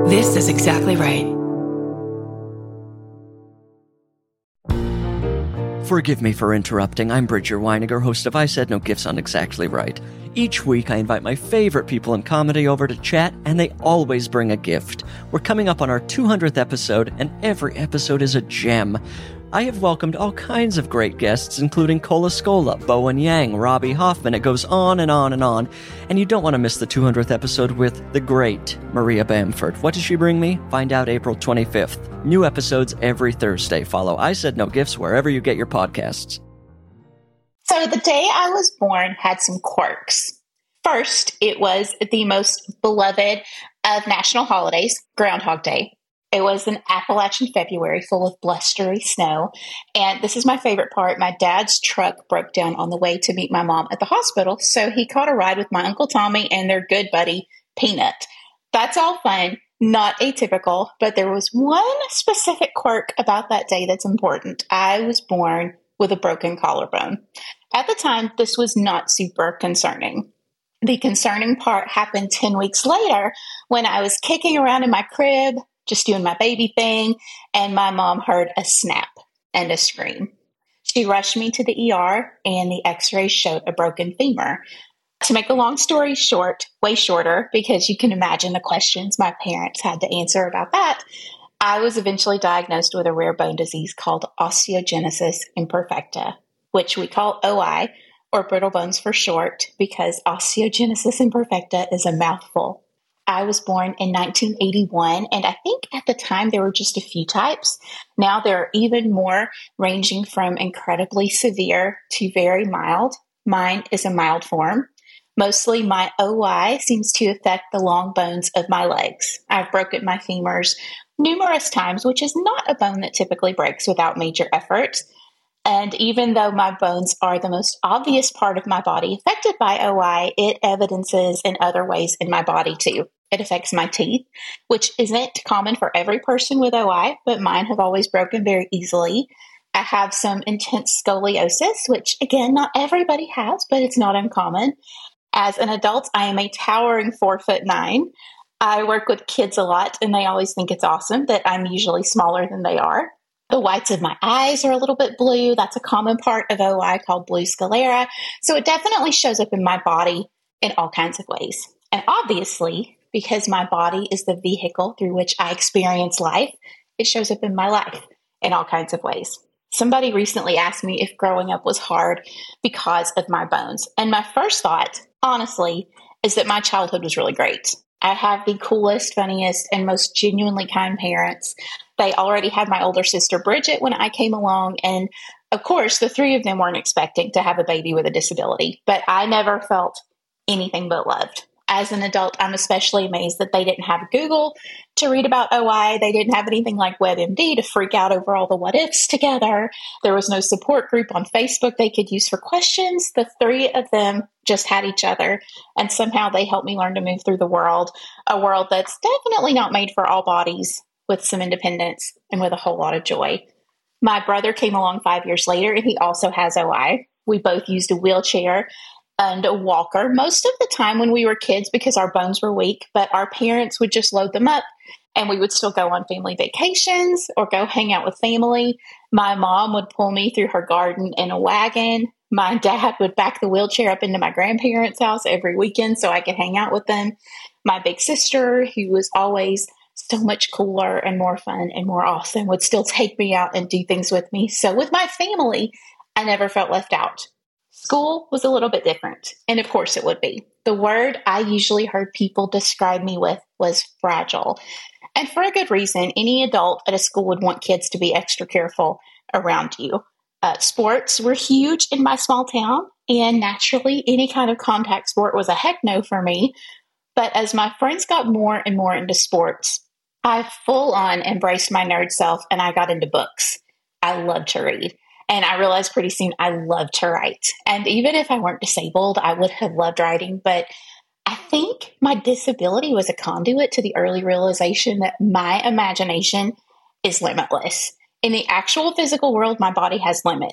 This is exactly right. Forgive me for interrupting. I'm Bridger Weiniger, host of I Said No Gifts on Exactly Right. Each week, I invite my favorite people in comedy over to chat, and they always bring a gift. We're coming up on our 200th episode, and every episode is a gem. I have welcomed all kinds of great guests, including Cola Scola, Bowen Yang, Robbie Hoffman. It goes on and on and on. And you don't want to miss the 200th episode with the great Maria Bamford. What does she bring me? Find out April 25th. New episodes every Thursday. Follow I Said No Gifts wherever you get your podcasts. So the day I was born had some quirks. First, it was the most beloved of national holidays, Groundhog Day. It was an Appalachian February full of blustery snow. And this is my favorite part. My dad's truck broke down on the way to meet my mom at the hospital. So he caught a ride with my Uncle Tommy and their good buddy, Peanut. That's all fun, not atypical, but there was one specific quirk about that day that's important. I was born with a broken collarbone. At the time, this was not super concerning. The concerning part happened 10 weeks later when I was kicking around in my crib, just doing my baby thing, and my mom heard a snap and a scream. She rushed me to the ER, and the x-rays showed a broken femur. To make a long story short, way shorter, because you can imagine the questions my parents had to answer about that, I was eventually diagnosed with a rare bone disease called osteogenesis imperfecta, which we call OI, or brittle bones for short, because osteogenesis imperfecta is a mouthful. I was born in 1981, and I think at the time there were just a few types. Now there are even more, ranging from incredibly severe to very mild. Mine is a mild form. Mostly my OI seems to affect the long bones of my legs. I've broken my femurs numerous times, which is not a bone that typically breaks without major effort. And even though my bones are the most obvious part of my body affected by OI, it evidences in other ways in my body too. It affects my teeth, which isn't common for every person with OI, but mine have always broken very easily. I have some intense scoliosis, which again, not everybody has, but it's not uncommon. As an adult, I am a towering 4'9". I work with kids a lot, and they always think it's awesome that I'm usually smaller than they are. The whites of my eyes are a little bit blue. That's a common part of OI called blue sclera. So it definitely shows up in my body in all kinds of ways. And obviously, because my body is the vehicle through which I experience life, it shows up in my life in all kinds of ways. Somebody recently asked me if growing up was hard because of my bones. And my first thought, honestly, is that my childhood was really great. I have the coolest, funniest, and most genuinely kind parents. They already had my older sister, Bridget, when I came along. And of course, the three of them weren't expecting to have a baby with a disability, but I never felt anything but loved. As an adult, I'm especially amazed that they didn't have Google to read about OI. They didn't have anything like WebMD to freak out over all the what ifs together. There was no support group on Facebook they could use for questions. The three of them just had each other, and somehow they helped me learn to move through the world, a world that's definitely not made for all bodies, with some independence and with a whole lot of joy. My brother came along 5 years later, and he also has OI. We both used a wheelchair and a walker most of the time when we were kids because our bones were weak, but our parents would just load them up and we would still go on family vacations or go hang out with family. My mom would pull me through her garden in a wagon. My dad would back the wheelchair up into my grandparents' house every weekend so I could hang out with them. My big sister, who was always so much cooler and more fun and more awesome, would still take me out and do things with me. So with my family, I never felt left out. School was a little bit different, and of course it would be. The word I usually heard people describe me with was fragile. And for a good reason. Any adult at a school would want kids to be extra careful around you. Sports were huge in my small town, and naturally any kind of contact sport was a heck no for me. But as my friends got more and more into sports, I full on embraced my nerd self and I got into books. I loved to read. And I realized pretty soon I loved to write. And even if I weren't disabled, I would have loved writing. But I think my disability was a conduit to the early realization that my imagination is limitless. In the actual physical world, my body has limits.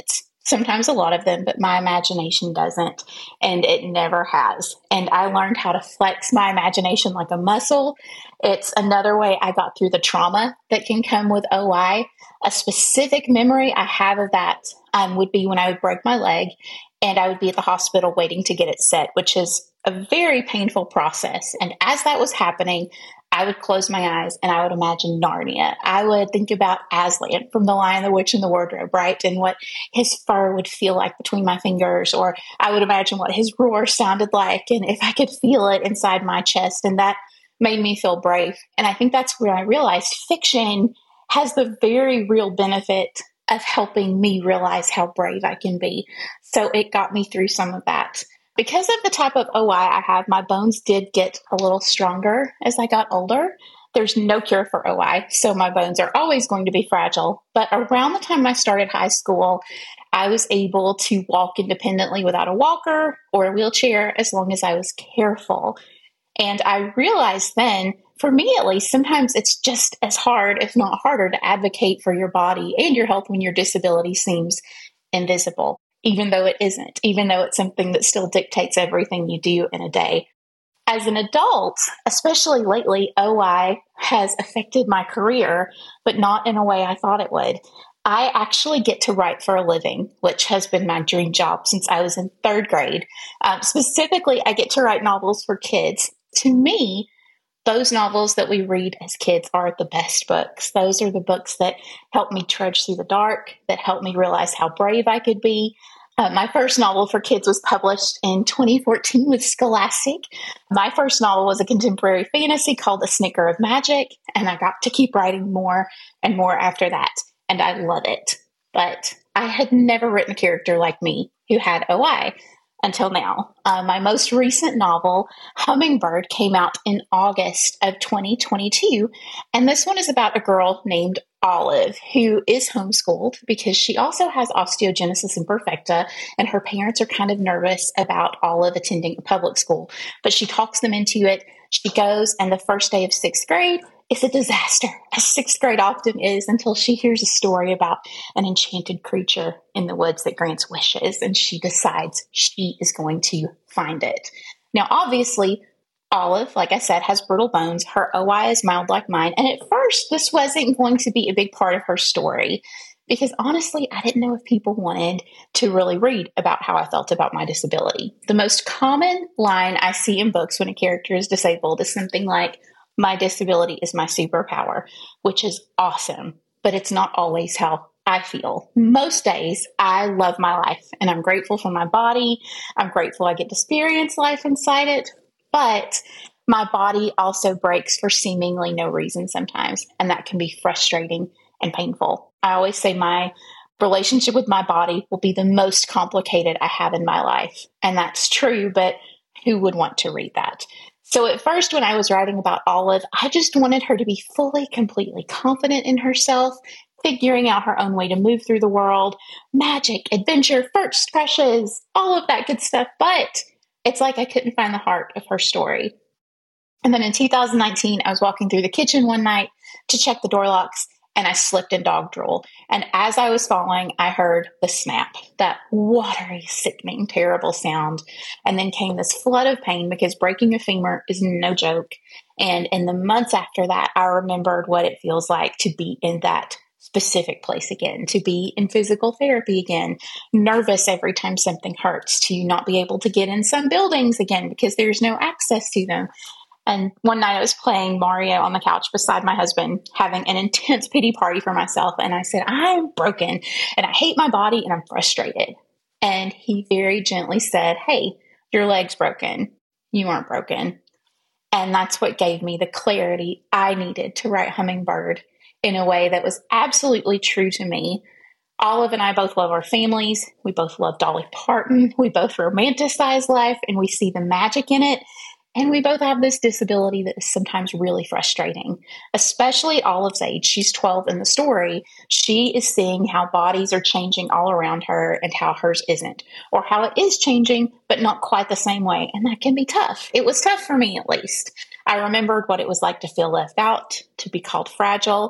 sometimes a lot of them, but my imagination doesn't, and it never has. And I learned how to flex my imagination like a muscle. It's another way I got through the trauma that can come with OI. A specific memory I have of that would be when I would break my leg and I would be at the hospital waiting to get it set, which is a very painful process. And as that was happening, I would close my eyes and I would imagine Narnia. I would think about Aslan from The Lion, the Witch, and the Wardrobe, right? And what his fur would feel like between my fingers. Or I would imagine what his roar sounded like and if I could feel it inside my chest. And that made me feel brave. And I think that's where I realized fiction has the very real benefit of helping me realize how brave I can be. So it got me through some of that. Because of the type of OI I have, my bones did get a little stronger as I got older. There's no cure for OI, so my bones are always going to be fragile. But around the time I started high school, I was able to walk independently without a walker or a wheelchair as long as I was careful. And I realized then, for me at least, sometimes it's just as hard, if not harder, to advocate for your body and your health when your disability seems invisible, even though it isn't, even though it's something that still dictates everything you do in a day. As an adult, especially lately, OI has affected my career, but not in a way I thought it would. I actually get to write for a living, which has been my dream job since I was in third grade. Specifically, I get to write novels for kids. To me, those novels that we read as kids are the best books. Those are the books that help me trudge through the dark, that help me realize how brave I could be. My first novel for kids was published in 2014 with Scholastic. My first novel was a contemporary fantasy called A Snicker of Magic, and I got to keep writing more and more after that, and I love it. But I had never written a character like me who had OI until now. My most recent novel, Hummingbird, came out in August of 2022, and this one is about a girl named Olive, who is homeschooled because she also has osteogenesis imperfecta, and her parents are kind of nervous about Olive attending a public school, but she talks them into it. She goes, and the first day of sixth grade is a disaster, as sixth grade often is, until she hears a story about an enchanted creature in the woods that grants wishes, and she decides she is going to find it. Now, obviously, Olive, like I said, has brittle bones. Her OI is mild like mine. And at first, this wasn't going to be a big part of her story because honestly, I didn't know if people wanted to really read about how I felt about my disability. The most common line I see in books when a character is disabled is something like, "My disability is my superpower," which is awesome, but it's not always how I feel. Most days, I love my life and I'm grateful for my body. I'm grateful I get to experience life inside it. But my body also breaks for seemingly no reason sometimes, and that can be frustrating and painful. I always say my relationship with my body will be the most complicated I have in my life, and that's true, but who would want to read that? So at first, when I was writing about Olive, I just wanted her to be fully, completely confident in herself, figuring out her own way to move through the world, magic, adventure, first crushes, all of that good stuff, but it's like I couldn't find the heart of her story. And then in 2019, I was walking through the kitchen one night to check the door locks, and I slipped in dog drool. And as I was falling, I heard the snap, that watery, sickening, terrible sound. And then came this flood of pain because breaking a femur is no joke. And in the months after that, I remembered what it feels like to be in that specific place again, to be in physical therapy again, nervous every time something hurts, to not be able to get in some buildings again because there's no access to them. And one night I was playing Mario on the couch beside my husband, having an intense pity party for myself. And I said, "I'm broken and I hate my body and I'm frustrated." And he very gently said, "Hey, your leg's broken. You aren't broken." And that's what gave me the clarity I needed to write Hummingbird in a way that was absolutely true to me. Olive and I both love our families. We both love Dolly Parton. We both romanticize life and we see the magic in it. And we both have this disability that is sometimes really frustrating, especially Olive's age. She's 12 in the story. She is seeing how bodies are changing all around her and how hers isn't, or how it is changing, but not quite the same way. And that can be tough. It was tough for me, at least. I remembered what it was like to feel left out, to be called fragile,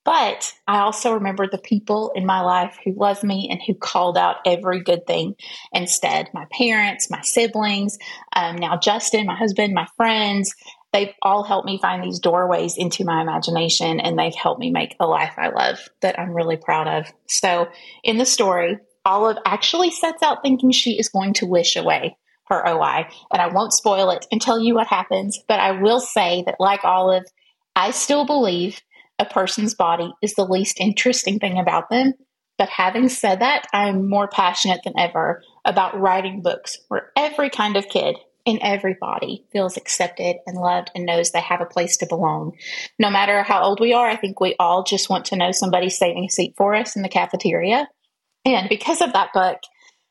But I also remember the people in my life who loved me and who called out every good thing instead. My parents, my siblings, now Justin, my husband, my friends, they've all helped me find these doorways into my imagination, and they've helped me make a life I love that I'm really proud of. So in the story, Olive actually sets out thinking she is going to wish away her OI, and I won't spoil it and tell you what happens, but I will say that, like Olive, I still believe a person's body is the least interesting thing about them. But having said that, I'm more passionate than ever about writing books where every kind of kid in every body feels accepted and loved and knows they have a place to belong. No matter how old we are, I think we all just want to know somebody's saving a seat for us in the cafeteria. And because of that book,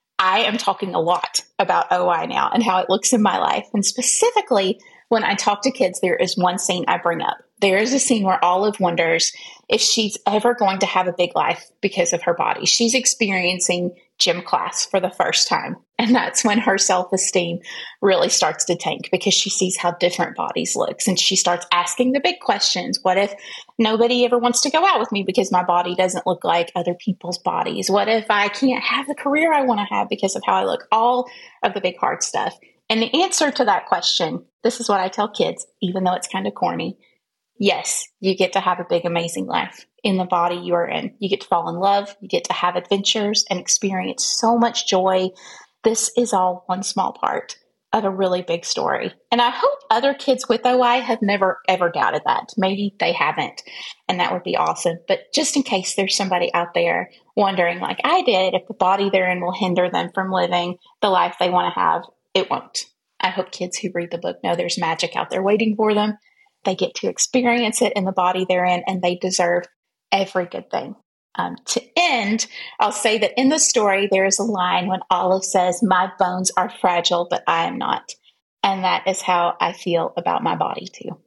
I am talking a lot about OI now and how it looks in my life. And specifically, when I talk to kids, there is one scene I bring up. There is a scene where Olive wonders if she's ever going to have a big life because of her body. She's experiencing gym class for the first time. And that's when her self-esteem really starts to tank because she sees how different bodies look. And she starts asking the big questions. What if nobody ever wants to go out with me because my body doesn't look like other people's bodies? What if I can't have the career I want to have because of how I look? All of the big hard stuff. And the answer to that question, this is what I tell kids, even though it's kind of corny. Yes, you get to have a big, amazing life in the body you are in. You get to fall in love. You get to have adventures and experience so much joy. This is all one small part of a really big story. And I hope other kids with OI have never, ever doubted that. Maybe they haven't, and that would be awesome. But just in case there's somebody out there wondering, like I did, if the body they're in will hinder them from living the life they want to have, it won't. I hope kids who read the book know there's magic out there waiting for them. They get to experience it in the body they're in, and they deserve every good thing. To end, I'll say that in the story, there is a line when Olive says, "My bones are fragile, but I am not." And that is how I feel about my body too.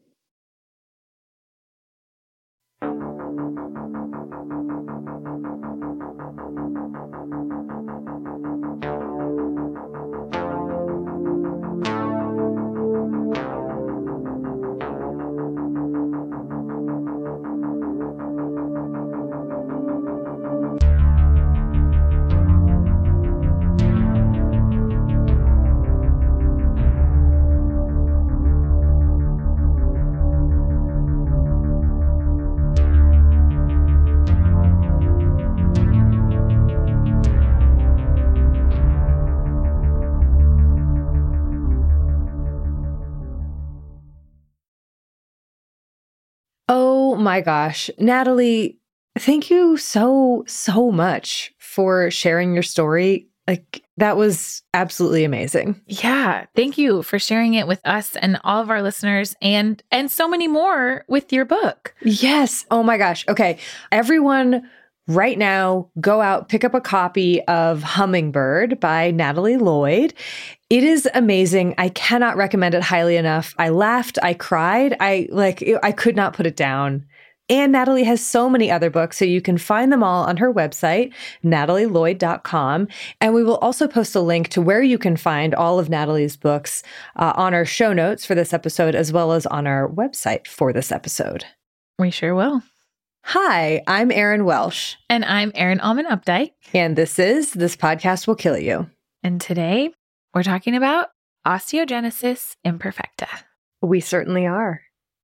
Oh my gosh. Natalie, thank you so much for sharing your story. Like, that was absolutely amazing. Yeah. Thank you for sharing it with us and all of our listeners and so many more with your book. Yes. Oh my gosh. Okay. Everyone right now, go out, pick up a copy of Hummingbird by Natalie Lloyd. It is amazing. I cannot recommend it highly enough. I laughed, I cried, I could not put it down. And Natalie has so many other books, so you can find them all on her website, natalielloyd.com. And we will also post a link to where you can find all of Natalie's books on our show notes for this episode, as well as on our website for this episode. We sure will. Hi, I'm Erin Welsh. And I'm Erin Allman Updike. And This Podcast Will Kill You. And today we're talking about osteogenesis imperfecta. We certainly are.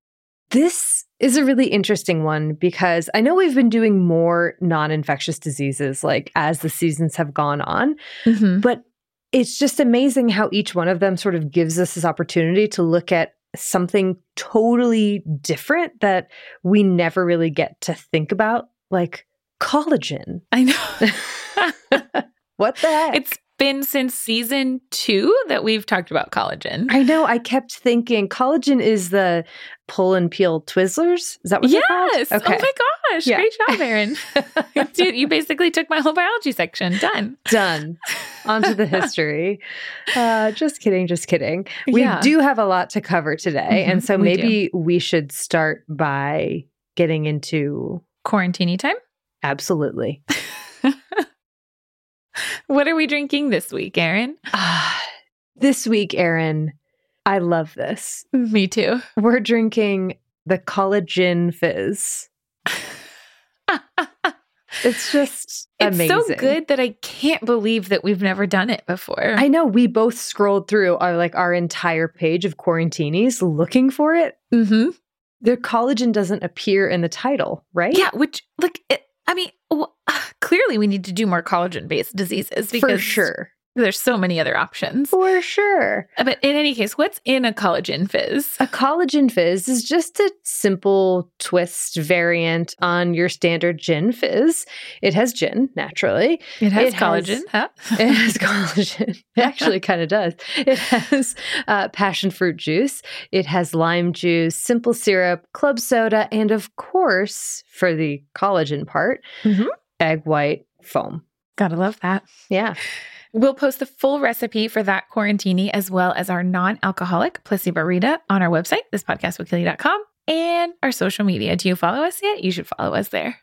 This is a really interesting one because I know we've been doing more non-infectious diseases like as the seasons have gone on, but it's just amazing how each one of them sort of gives us this opportunity to look at something totally different that we never really get to think about, like collagen. I know. What the heck? It's been since season 2 that we've talked about collagen. I know. I kept thinking collagen is the pull and peel Twizzlers. Is that what they're called? Yes. Okay. Oh my gosh. Yeah. Great job, Erin. You basically took my whole biology section. Done. On to the history. Just kidding. We do have a lot to cover today. And so maybe we should start by getting into quarantine time. Absolutely. What are we drinking this week, Erin? This week, Erin, I love this. Me too. We're drinking the Collagen Fizz. It's just amazing. It's so good that I can't believe that we've never done it before. I know. We both scrolled through our entire page of Quarantinis looking for it. Mm-hmm. The collagen doesn't appear in the title, right? Yeah, which, clearly we need to do more collagen-based diseases because for sure. There's so many other options. For sure. But in any case, what's in a collagen fizz? A collagen fizz is just a simple twist variant on your standard gin fizz. It has gin, naturally. It has collagen, huh? It has collagen. It actually kind of does. It has passion fruit juice. It has lime juice, simple syrup, club soda, and of course, for the collagen part, egg white foam. Gotta love that. Yeah. We'll post the full recipe for that Quarantini as well as our non-alcoholic Placebo-Rita on our website, thispodcastwillkillyou.com, and our social media. Do you follow us yet? You should follow us there.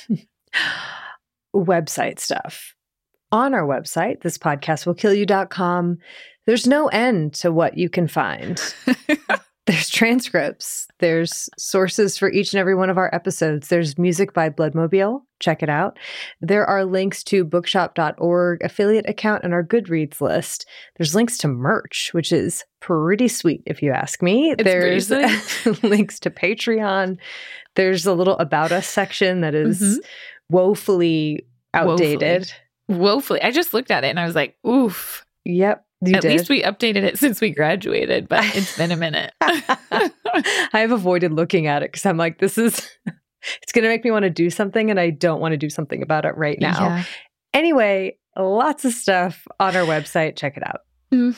Website stuff. On our website, thispodcastwillkillyou.com, there's no end to what you can find. There's transcripts. There's sources for each and every one of our episodes. There's music by Bloodmobile. Check it out. There are links to bookshop.org affiliate account and our Goodreads list. There's links to merch, which is pretty sweet if you ask me. There's links to Patreon. There's a little About Us section that is woefully outdated. Woefully. I just looked at it and I was like, oof. Yep. At least we updated it since we graduated, but it's been a minute. I have avoided looking at it because I'm like, it's going to make me want to do something and I don't want to do something about it right now. Yeah. Anyway, lots of stuff on our website. Check it out.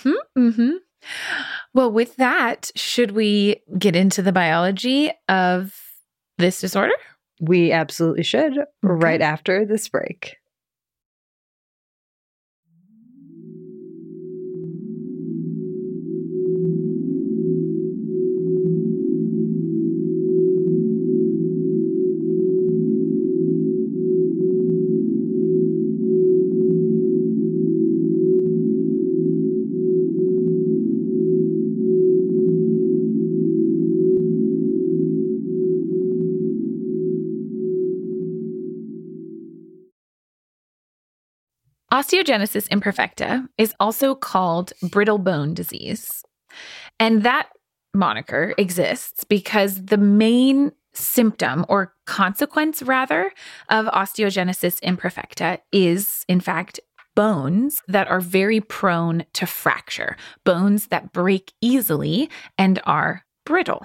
Well, with that, should we get into the biology of this disorder? We absolutely should, right after this break. Osteogenesis imperfecta is also called brittle bone disease. And that moniker exists because the main symptom or consequence, rather, of osteogenesis imperfecta is, in fact, bones that are very prone to fracture, bones that break easily and are brittle.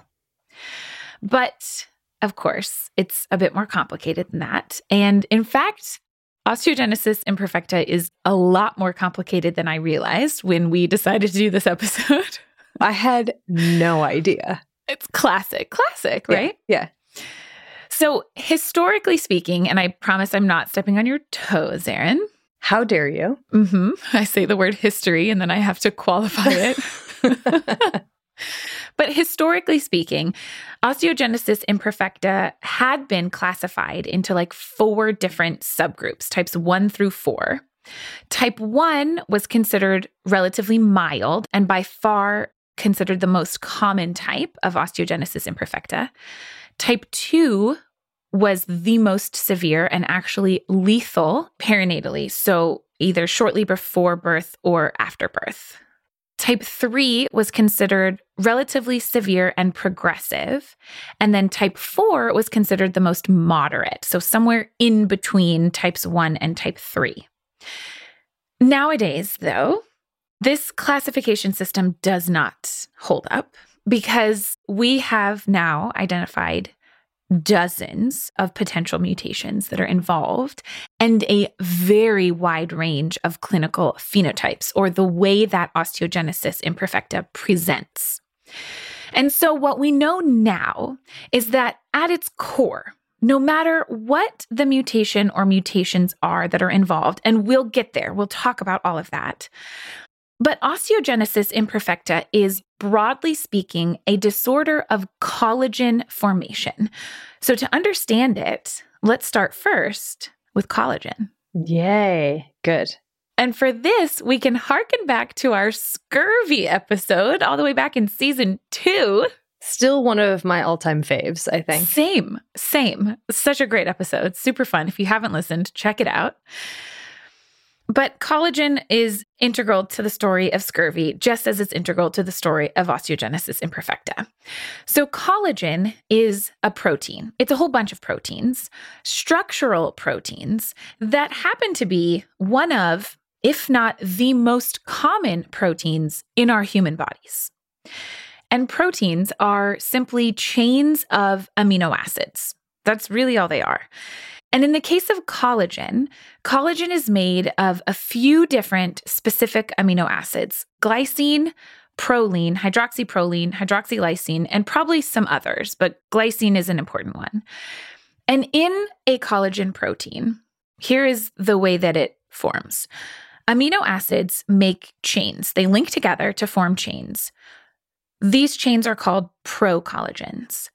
But, of course, it's a bit more complicated than that. And in fact, osteogenesis imperfecta is a lot more complicated than I realized when we decided to do this episode. I had no idea. It's classic, right? Yeah. So historically speaking, and I promise I'm not stepping on your toes, Erin. How dare you? I say the word history and then I have to qualify it. But historically speaking, osteogenesis imperfecta had been classified into like 4 different subgroups, types 1 through 4. Type 1 was considered relatively mild and by far considered the most common type of osteogenesis imperfecta. Type 2 was the most severe and actually lethal perinatally, so either shortly before birth or after birth. Type 3 was considered relatively severe and progressive. And then type 4 was considered the most moderate, so somewhere in between types 1 and type 3. Nowadays, though, this classification system does not hold up because we have now identified dozens of potential mutations that are involved and a very wide range of clinical phenotypes or the way that osteogenesis imperfecta presents. And so what we know now is that at its core, no matter what the mutation or mutations are that are involved, and we'll get there, we'll talk about all of that, but osteogenesis imperfecta is, broadly speaking, a disorder of collagen formation. So to understand it, let's start first with collagen. Yay. Good. And for this, we can harken back to our scurvy episode all the way back in season 2. Still one of my all-time faves, I think. Same. Such a great episode. Super fun. If you haven't listened, check it out. But collagen is integral to the story of scurvy, just as it's integral to the story of osteogenesis imperfecta. So collagen is a protein. It's a whole bunch of proteins, structural proteins that happen to be one of, if not the most common proteins in our human bodies. And proteins are simply chains of amino acids. That's really all they are. And in the case of collagen is made of a few different specific amino acids: glycine, proline, hydroxyproline, hydroxylysine, and probably some others, but glycine is an important one. And in a collagen protein, here is the way that it forms. Amino acids make chains. They link together to form chains. These chains are called procollagens.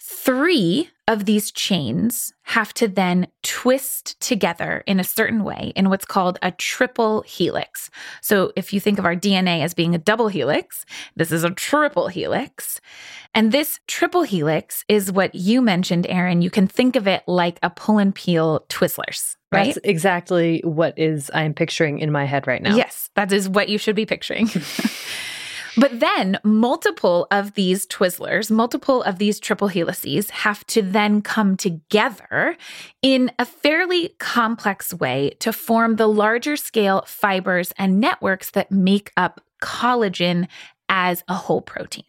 3 of these chains have to then twist together in a certain way in what's called a triple helix. So if you think of our DNA as being a double helix, this is a triple helix. And this triple helix is what you mentioned, Erin. You can think of it like a pull and peel Twizzlers, right? That's exactly what I'm picturing in my head right now. Yes, that is what you should be picturing. But then multiple of these Twizzlers, multiple of these triple helices have to then come together in a fairly complex way to form the larger scale fibers and networks that make up collagen as a whole protein.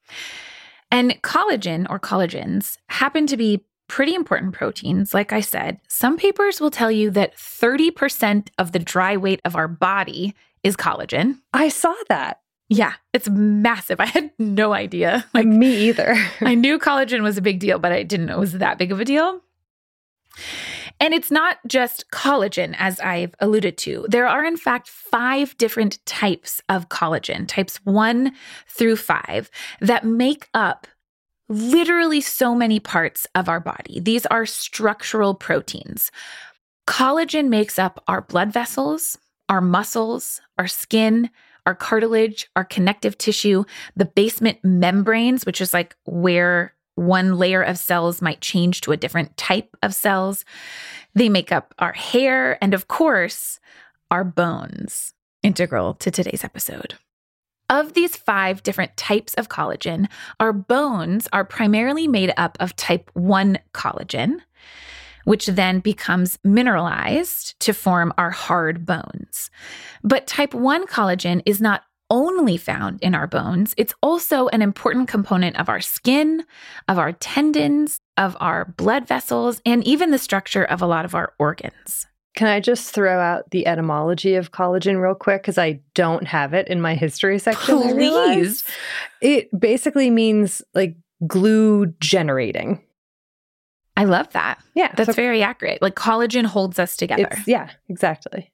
And collagen or collagens happen to be pretty important proteins. Like I said, some papers will tell you that 30% of the dry weight of our body is collagen. I saw that. Yeah, it's massive. I had no idea. Me either. I knew collagen was a big deal, but I didn't know it was that big of a deal. And it's not just collagen, as I've alluded to. There are, in fact, 5 different types of collagen, types 1 through 5, that make up literally so many parts of our body. These are structural proteins. Collagen makes up our blood vessels, our muscles, our skin, our cartilage, our connective tissue, the basement membranes, which is like where one layer of cells might change to a different type of cells. They make up our hair and, of course, our bones, integral to today's episode. Of these 5 different types of collagen, our bones are primarily made up of type 1 collagen, which then becomes mineralized to form our hard bones. But type 1 collagen is not only found in our bones, it's also an important component of our skin, of our tendons, of our blood vessels, and even the structure of a lot of our organs. Can I just throw out the etymology of collagen real quick? Because I don't have it in my history section. Please. It basically means like glue generating. I love that. Yeah. That's very accurate. Like collagen holds us together. Yeah, exactly.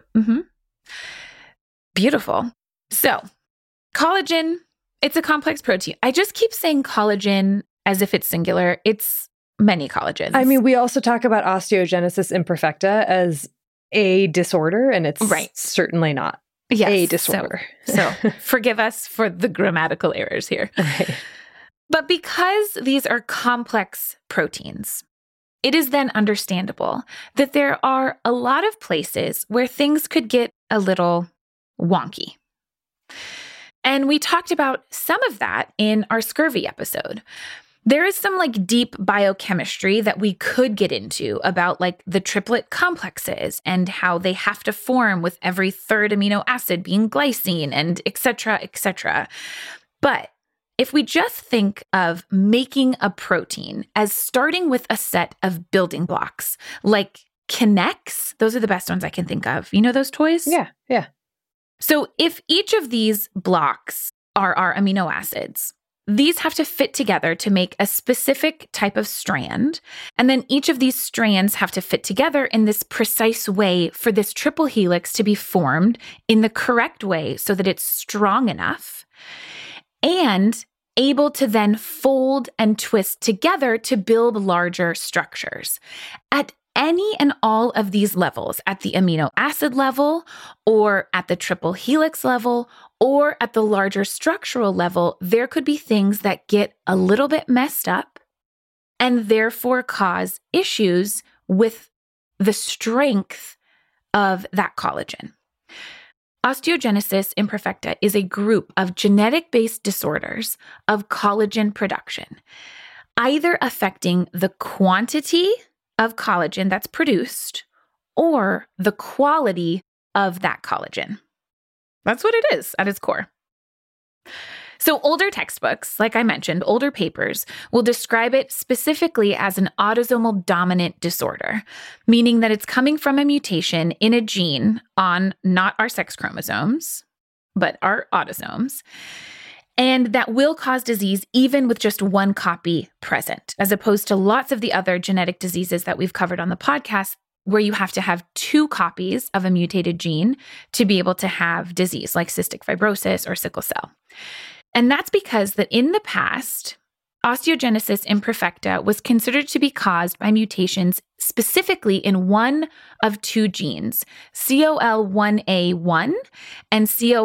Beautiful. So collagen, it's a complex protein. I just keep saying collagen as if it's singular. It's many collagens. I mean, we also talk about osteogenesis imperfecta as a disorder, and it's certainly not a disorder. So forgive us for the grammatical errors here. Right. But because these are complex proteins, it is then understandable that there are a lot of places where things could get a little wonky. And we talked about some of that in our scurvy episode. There is some like deep biochemistry that we could get into about like the triplet complexes and how they have to form with every third amino acid being glycine and et cetera, et cetera. But if we just think of making a protein as starting with a set of building blocks, like K'Nex, those are the best ones I can think of. You know those toys? Yeah. So if each of these blocks are our amino acids, these have to fit together to make a specific type of strand. And then each of these strands have to fit together in this precise way for this triple helix to be formed in the correct way so that it's strong enough and able to then fold and twist together to build larger structures. At any and all of these levels, at the amino acid level, or at the triple helix level, Or at the larger structural level, there could be things that get a little bit messed up and therefore cause issues with the strength of that collagen. Osteogenesis imperfecta is a group of genetic-based disorders of collagen production, either affecting the quantity of collagen that's produced or the quality of that collagen. That's what it is at its core. So older textbooks, like I mentioned, older papers, will describe it specifically as an autosomal dominant disorder, meaning that it's coming from a mutation in a gene on not our sex chromosomes, but our autosomes, and that will cause disease even with just one copy present, as opposed to lots of the other genetic diseases that we've covered on the podcast, where you have to have 2 copies of a mutated gene to be able to have disease like cystic fibrosis or sickle cell. And that's because that in the past, osteogenesis imperfecta was considered to be caused by mutations specifically in one of 2 genes, COL1A1 and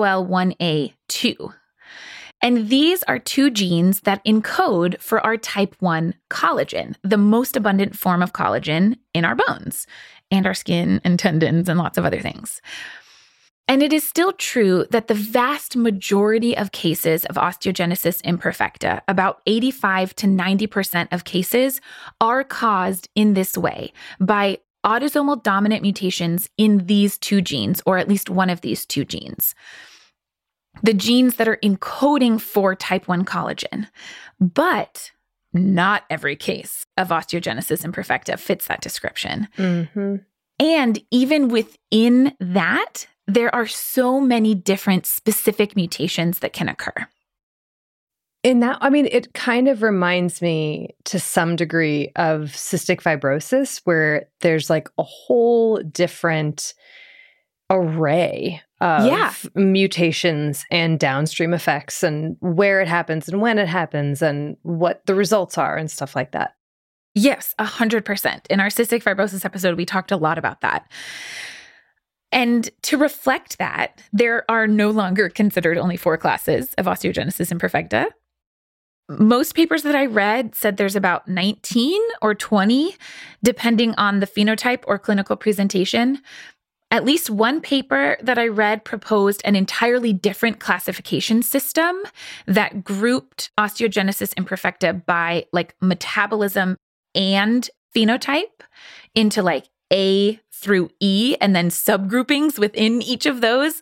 COL1A2. And these are 2 genes that encode for our type 1 collagen, the most abundant form of collagen in our bones and our skin and tendons and lots of other things. And it is still true that the vast majority of cases of osteogenesis imperfecta, about 85 to 90% of cases, are caused in this way by autosomal dominant mutations in these 2 genes, or at least one of these 2 genes. The genes that are encoding for type 1 collagen. But not every case of osteogenesis imperfecta fits that description. Mm-hmm. And even within that, there are so many different specific mutations that can occur. In that, I mean, it kind of reminds me to some degree of cystic fibrosis, where there's like a whole different array of mutations and downstream effects and where it happens and when it happens and what the results are and stuff like that. Yes, 100%. In our cystic fibrosis episode, we talked a lot about that. And to reflect that, there are no longer considered only 4 classes of osteogenesis imperfecta. Most papers that I read said there's about 19 or 20, depending on the phenotype or clinical presentation. At least one paper that I read proposed an entirely different classification system that grouped osteogenesis imperfecta by like metabolism and phenotype into like A through E and then subgroupings within each of those.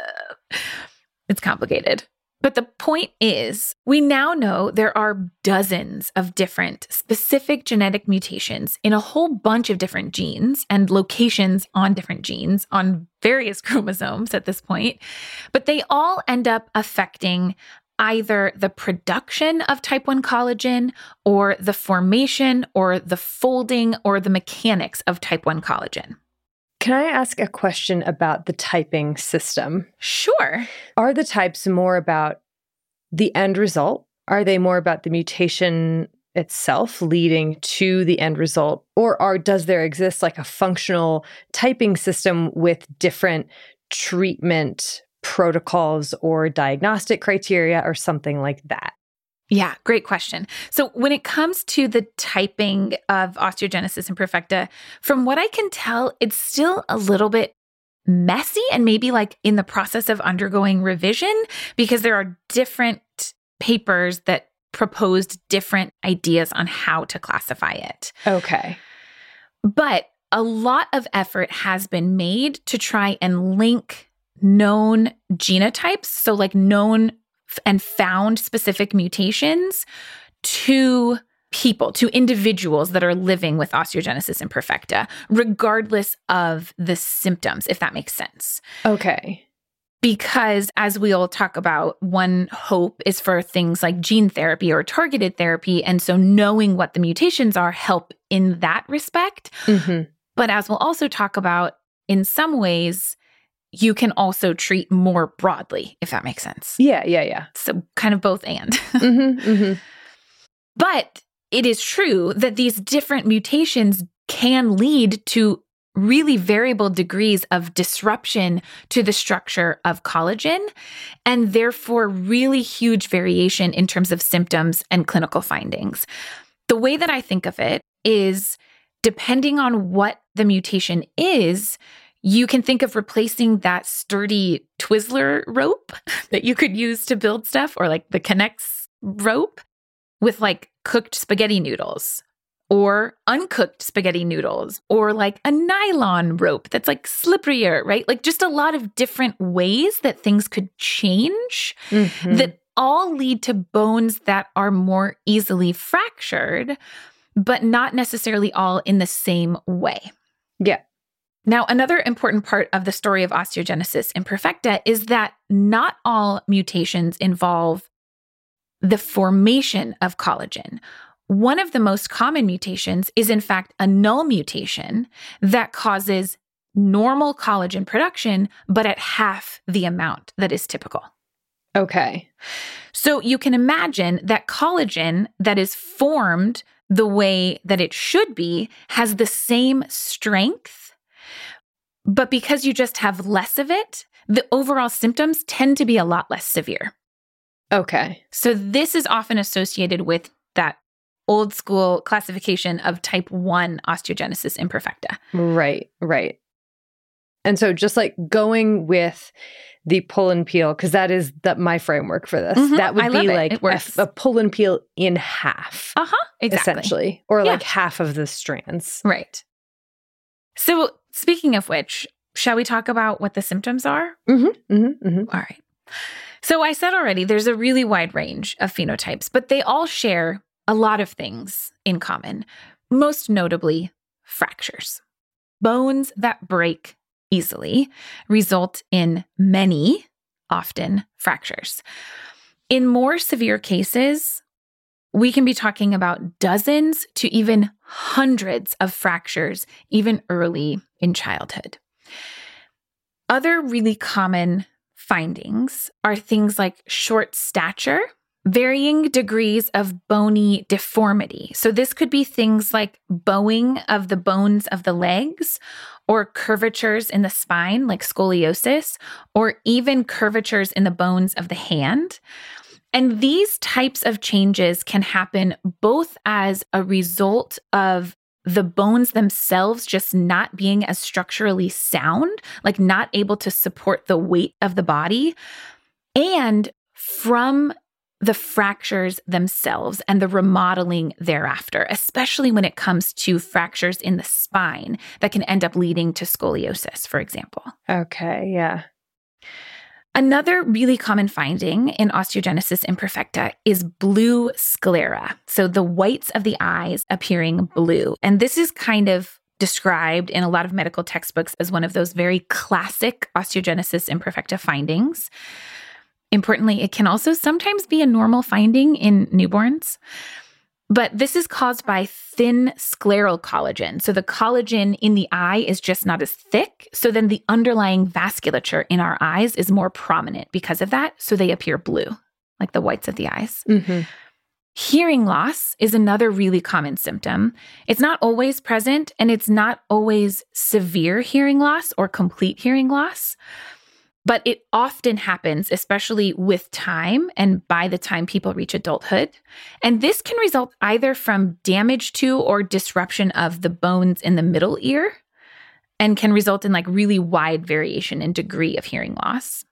It's complicated. But the point is, we now know there are dozens of different specific genetic mutations in a whole bunch of different genes and locations on different genes on various chromosomes at this point. But they all end up affecting either the production of type 1 collagen or the formation or the folding or the mechanics of type 1 collagen. Can I ask a question about the typing system? Sure. Are the types more about the end result? Are they more about the mutation itself leading to the end result? Or does there exist like a functional typing system with different treatment protocols or diagnostic criteria or something like that? Yeah, great question. So when it comes to the typing of osteogenesis imperfecta, from what I can tell, it's still a little bit messy and maybe like in the process of undergoing revision because there are different papers that proposed different ideas on how to classify it. Okay. But a lot of effort has been made to try and link known genotypes, so like known and found specific mutations to people, to individuals that are living with osteogenesis imperfecta, regardless of the symptoms, if that makes sense. Okay. Because as we'll talk about, one hope is for things like gene therapy or targeted therapy. And so knowing what the mutations are help in that respect. Mm-hmm. But as we'll also talk about, in some ways, you can also treat more broadly, if that makes sense. Yeah. So kind of both and. Mm-hmm, mm-hmm. But it is true that these different mutations can lead to really variable degrees of disruption to the structure of collagen, and therefore really huge variation in terms of symptoms and clinical findings. The way that I think of it is, depending on what the mutation is, you can think of replacing that sturdy Twizzler rope that you could use to build stuff, or like the K'NEX rope, with like cooked spaghetti noodles or uncooked spaghetti noodles, or like a nylon rope that's like slipperier, right? Like just a lot of different ways that things could change that all lead to bones that are more easily fractured, but not necessarily all in the same way. Yeah. Now, another important part of the story of osteogenesis imperfecta is that not all mutations involve the formation of collagen. One of the most common mutations is, in fact, a null mutation that causes normal collagen production, but at half the amount that is typical. Okay. So you can imagine that collagen that is formed the way that it should be has the same strength, but because you just have less of it, the overall symptoms tend to be a lot less severe. Okay. So this is often associated with that old school classification of type 1 osteogenesis imperfecta. Right. And so just like going with the pull and peel, because that is my framework for this. That would be like a pull and peel in half. Exactly. Essentially. Or like half of the strands. Right. So speaking of which, shall we talk about what the symptoms are? All right. So I said already, there's a really wide range of phenotypes, but they all share a lot of things in common, most notably fractures. Bones that break easily result in many, often, fractures. In more severe cases, we can be talking about dozens to even hundreds of fractures, even early in childhood. Other really common findings are things like short stature, varying degrees of bony deformity. So this could be things like bowing of the bones of the legs, or curvatures in the spine, like scoliosis, or even curvatures in the bones of the hand. And these types of changes can happen both as a result of the bones themselves just not being as structurally sound, like not able to support the weight of the body, and from the fractures themselves and the remodeling thereafter, especially when it comes to fractures in the spine that can end up leading to scoliosis, for example. Okay, yeah. Another really common finding in osteogenesis imperfecta is blue sclera. So the whites of the eyes appearing blue. And this is kind of described in a lot of medical textbooks as one of those very classic osteogenesis imperfecta findings. Importantly, it can also sometimes be a normal finding in newborns. But this is caused by thin scleral collagen. So the collagen in the eye is just not as thick. So then the underlying vasculature in our eyes is more prominent because of that. So they appear blue, like the whites of the eyes. Hearing loss is another really common symptom. It's not always present, and it's not always severe hearing loss or complete hearing loss. But it often happens, especially with time and by the time people reach adulthood. And this can result either from damage to or disruption of the bones in the middle ear, and can result in like really wide variation in degree of hearing loss.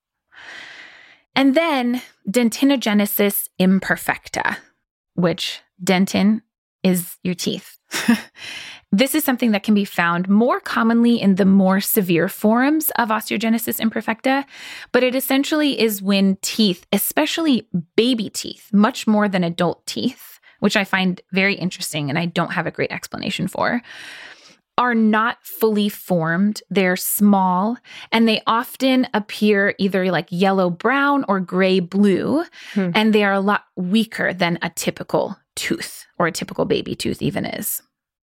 And then dentinogenesis imperfecta, which dentin is your teeth. This is something that can be found more commonly in the more severe forms of osteogenesis imperfecta, but it essentially is when teeth, especially baby teeth, much more than adult teeth, which I find very interesting and I don't have a great explanation for, are not fully formed. They're small, and they often appear either like yellow-brown or gray-blue, and they are a lot weaker than a typical tooth, or a typical baby tooth even is.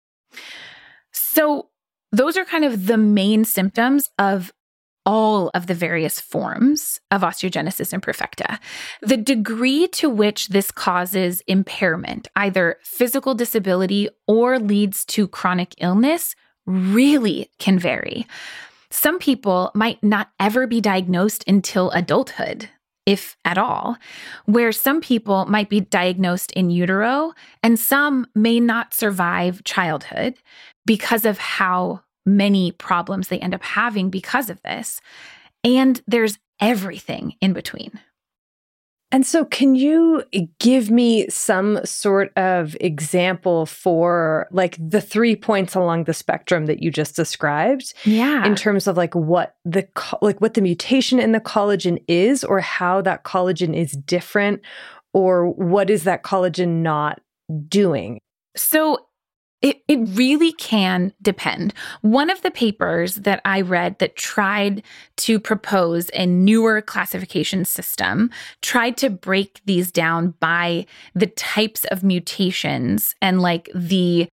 So those are kind of the main symptoms of all of the various forms of osteogenesis imperfecta. The degree to which this causes impairment, either physical disability or leads to chronic illness, really can vary. Some people might not ever be diagnosed until adulthood, if at all, where some people might be diagnosed in utero and some may not survive childhood because of how many problems they end up having because of this. And there's everything in between. And so can you give me some sort of example for like the 3 points along the spectrum that you just described? Yeah. In terms of like what the mutation in the collagen is, or how that collagen is different, or what is that collagen not doing? So it really can depend. One of the papers that I read that tried to propose a newer classification system tried to break these down by the types of mutations and like the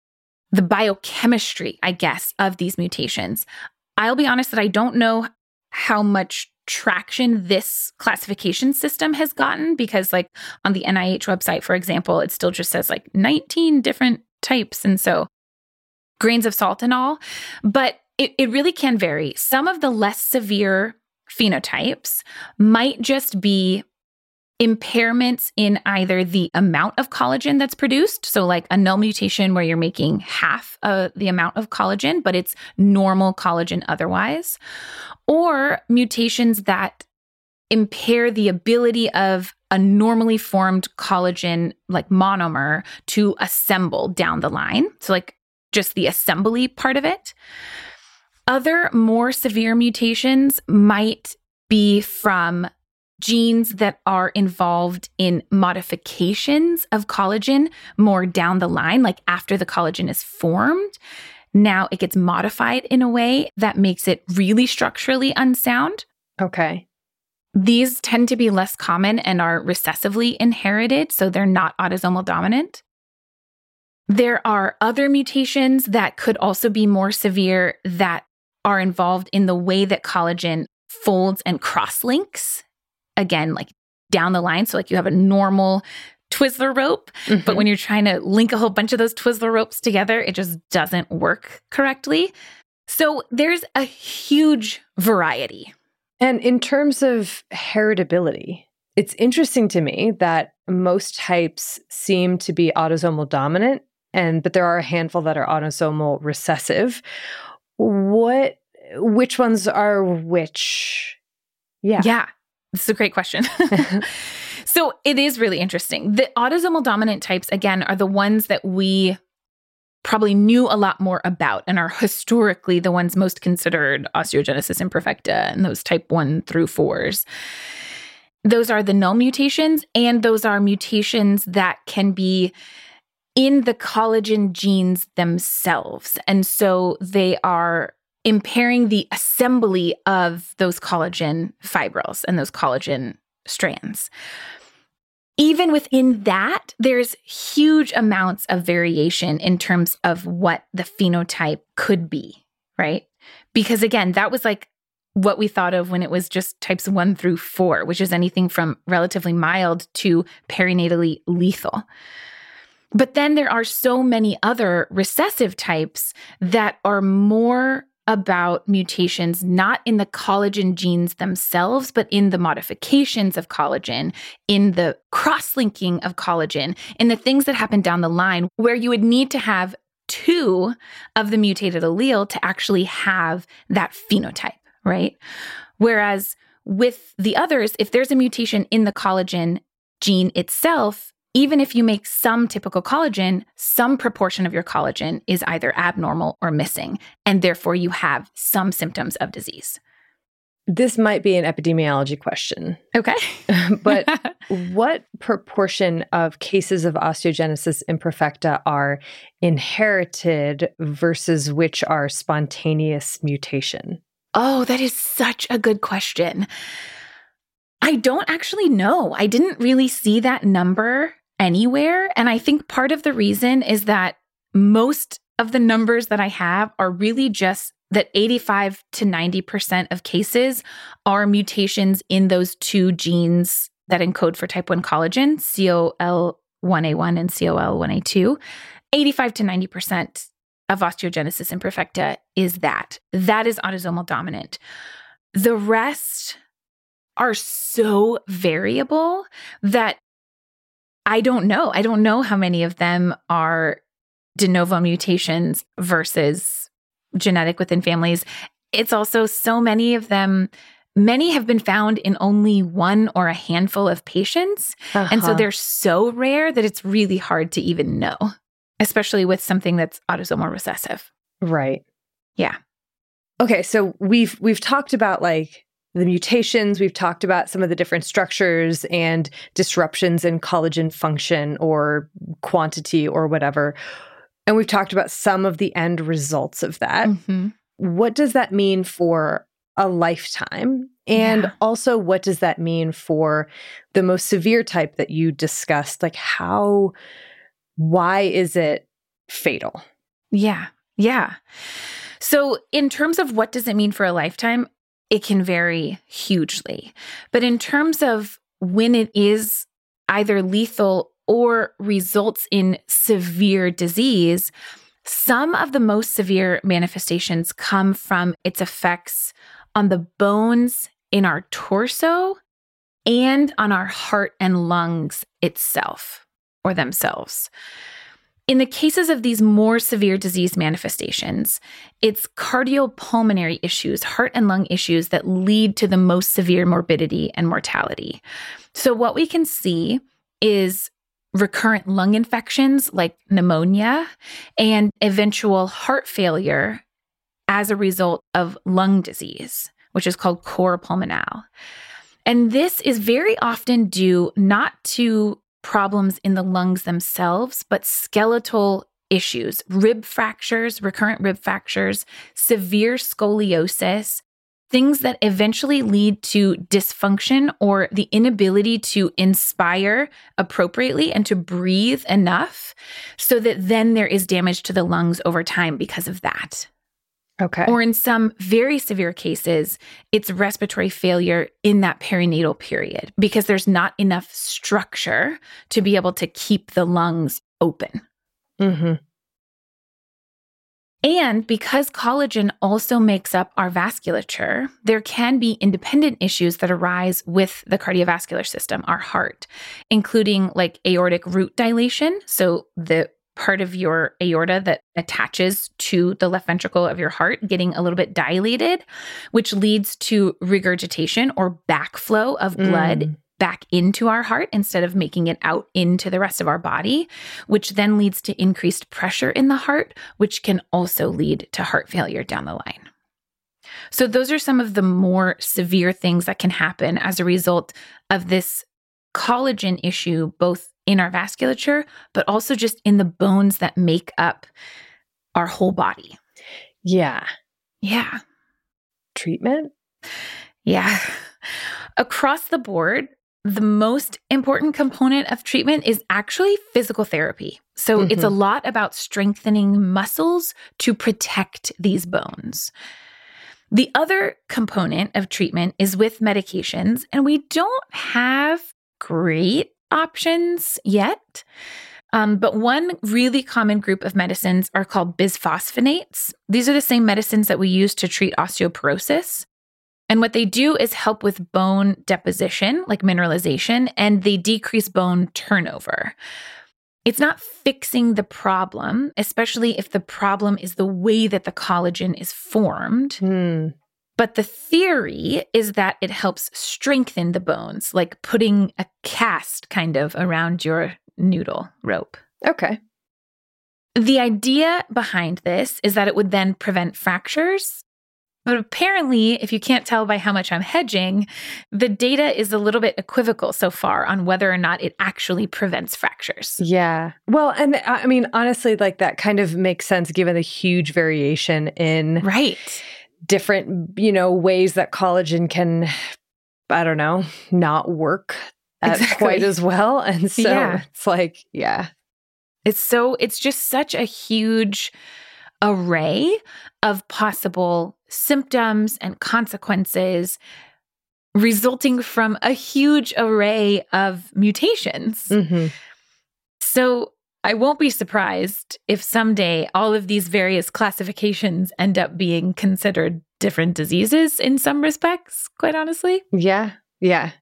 biochemistry, I guess, of these mutations. I'll be honest that I don't know how much traction this classification system has gotten, because like on the NIH website, for example, it still just says like 19 different types. And so grains of salt and all, but it really can vary. Some of the less severe phenotypes might just be impairments in either the amount of collagen that's produced. So like a null mutation where you're making half the amount of collagen, but it's normal collagen otherwise, or mutations that impair the ability of a normally formed collagen like monomer to assemble down the line. So like just the assembly part of it. Other more severe mutations might be from genes that are involved in modifications of collagen more down the line, like after the collagen is formed. Now it gets modified in a way that makes it really structurally unsound. Okay. These tend to be less common and are recessively inherited, so they're not autosomal dominant. There are other mutations that could also be more severe that are involved in the way that collagen folds and cross-links, again, like down the line. So like you have a normal Twizzler rope, but when you're trying to link a whole bunch of those Twizzler ropes together, it just doesn't work correctly. So there's a huge variety. And in terms of heritability, it's interesting to me that most types seem to be autosomal dominant, but there are a handful that are autosomal recessive. Which ones are which? Yeah, this is a great question. So it is really interesting. The autosomal dominant types, again, are the ones that we probably knew a lot more about and are historically the ones most considered osteogenesis imperfecta and those type 1 through 4s. Those are the null mutations, and those are mutations that can be in the collagen genes themselves. And so they are impairing the assembly of those collagen fibrils and those collagen strands. Even within that, there's huge amounts of variation in terms of what the phenotype could be, right? Because again, that was like what we thought of when it was just types 1 through 4, which is anything from relatively mild to perinatally lethal. But then there are so many other recessive types that are more about mutations, not in the collagen genes themselves, but in the modifications of collagen, in the cross-linking of collagen, in the things that happen down the line where you would need to have 2 of the mutated allele to actually have that phenotype, right? Whereas with the others, if there's a mutation in the collagen gene itself, even if you make some typical collagen, some proportion of your collagen is either abnormal or missing, and therefore you have some symptoms of disease. This might be an epidemiology question. Okay. But what proportion of cases of osteogenesis imperfecta are inherited versus which are spontaneous mutation? Oh, that is such a good question. I don't actually know. I didn't really see that number anywhere. And I think part of the reason is that most of the numbers that I have are really just that 85 to 90% of cases are mutations in those 2 genes that encode for type 1 collagen, COL1A1 and COL1A2. 85 to 90% of osteogenesis imperfecta is that. That is autosomal dominant. The rest are so variable that I don't know. I don't know how many of them are de novo mutations versus genetic within families. It's also so many of them, many have been found in only one or a handful of patients. And so they're so rare that it's really hard to even know, especially with something that's autosomal recessive. Right. Yeah. Okay, so we've talked about like the mutations, we've talked about some of the different structures and disruptions in collagen function or quantity or whatever. And we've talked about some of the end results of that. Mm-hmm. What does that mean for a lifetime? And also, what does that mean for the most severe type that you discussed? Like why is it fatal? Yeah. Yeah. So in terms of what does it mean for a lifetime, it can vary hugely. But in terms of when it is either lethal or results in severe disease, some of the most severe manifestations come from its effects on the bones in our torso and on our heart and lungs itself or themselves. In the cases of these more severe disease manifestations, it's cardiopulmonary issues, heart and lung issues that lead to the most severe morbidity and mortality. So what we can see is recurrent lung infections like pneumonia and eventual heart failure as a result of lung disease, which is called cor pulmonale. And this is very often due not to problems in the lungs themselves, but skeletal issues, rib fractures, recurrent rib fractures, severe scoliosis, things that eventually lead to dysfunction or the inability to inspire appropriately and to breathe enough so that then there is damage to the lungs over time because of that. Okay. Or in some very severe cases, it's respiratory failure in that perinatal period because there's not enough structure to be able to keep the lungs open. Mm-hmm. And because collagen also makes up our vasculature, there can be independent issues that arise with the cardiovascular system, our heart, including like aortic root dilation. So the part of your aorta that attaches to the left ventricle of your heart getting a little bit dilated, which leads to regurgitation or backflow of blood back into our heart instead of making it out into the rest of our body, which then leads to increased pressure in the heart, which can also lead to heart failure down the line. So those are some of the more severe things that can happen as a result of this collagen issue, both in our vasculature, but also just in the bones that make up our whole body. Yeah. Yeah. Treatment? Yeah. Across the board, the most important component of treatment is actually physical therapy. So it's a lot about strengthening muscles to protect these bones. The other component of treatment is with medications, and we don't have great options yet. But one really common group of medicines are called bisphosphonates. These are the same medicines that we use to treat osteoporosis. And what they do is help with bone deposition, like mineralization, and they decrease bone turnover. It's not fixing the problem, especially if the problem is the way that the collagen is formed. But the theory is that it helps strengthen the bones, like putting a cast kind of around your noodle rope. Okay. The idea behind this is that it would then prevent fractures. But apparently, if you can't tell by how much I'm hedging, the data is a little bit equivocal so far on whether or not it actually prevents fractures. Yeah. Well, and I mean, honestly, like that kind of makes sense given the huge variation in different, ways that collagen can, I don't know, not work quite as well. And so it's like, It's just such a huge array of possible symptoms and consequences resulting from a huge array of mutations. So I won't be surprised if someday all of these various classifications end up being considered different diseases in some respects, quite honestly. Yeah. Yeah.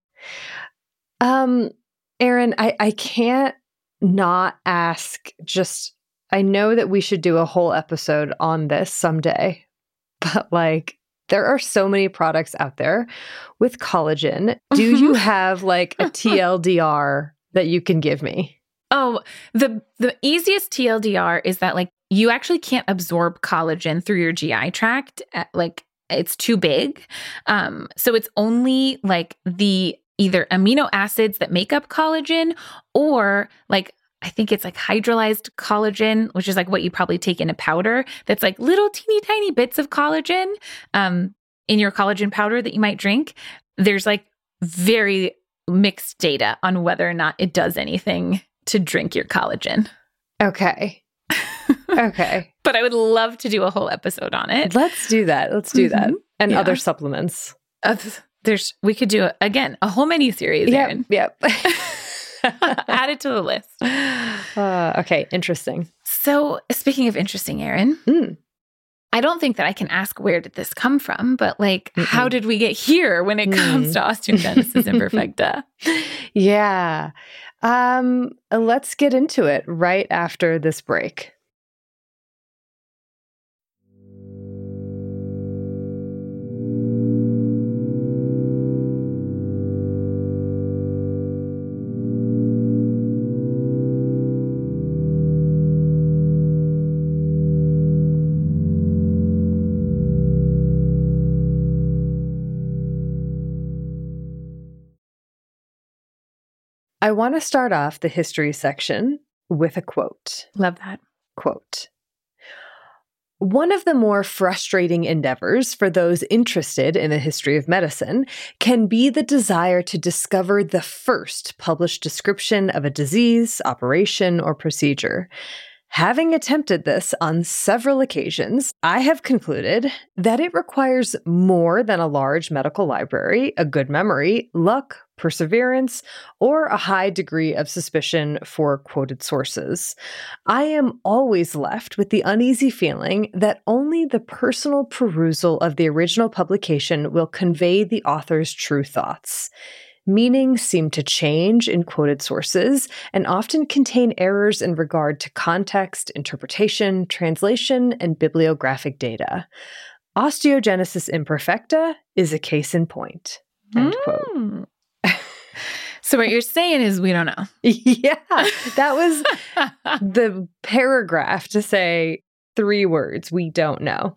Erin, I can't not ask I know that we should do a whole episode on this someday, but like, there are so many products out there with collagen. Do you have like a TLDR that you can give me? Oh, the easiest TLDR is that like you actually can't absorb collagen through your GI tract. Like it's too big. So it's only like the either amino acids that make up collagen or like I think it's like hydrolyzed collagen, which is like what you probably take in a powder. That's like little teeny tiny bits of collagen in your collagen powder that you might drink. There's like very mixed data on whether or not it does anything to drink your collagen. Okay. Okay. But I would love to do a whole episode on it. Let's do that. That. And other supplements. We could do, again, a whole mini series. Yep. Add it to the list. Okay. Interesting. So speaking of interesting, Erin, I don't think that I can ask where did this come from, but like, how did we get here when it comes to osteogenesis imperfecta? Yeah. Let's get into it right after this break. I want to start off the history section with a quote. Love that. Quote. One of the more frustrating endeavors for those interested in the history of medicine can be the desire to discover the first published description of a disease, operation, or procedure. Having attempted this on several occasions, I have concluded that it requires more than a large medical library, a good memory, luck, perseverance, or a high degree of suspicion for quoted sources. I am always left with the uneasy feeling that only the personal perusal of the original publication will convey the author's true thoughts. Meanings seem to change in quoted sources and often contain errors in regard to context, interpretation, translation, and bibliographic data. Osteogenesis imperfecta is a case in point. End quote. So what you're saying is we don't know. Yeah, that was the paragraph to say 3 words. We don't know.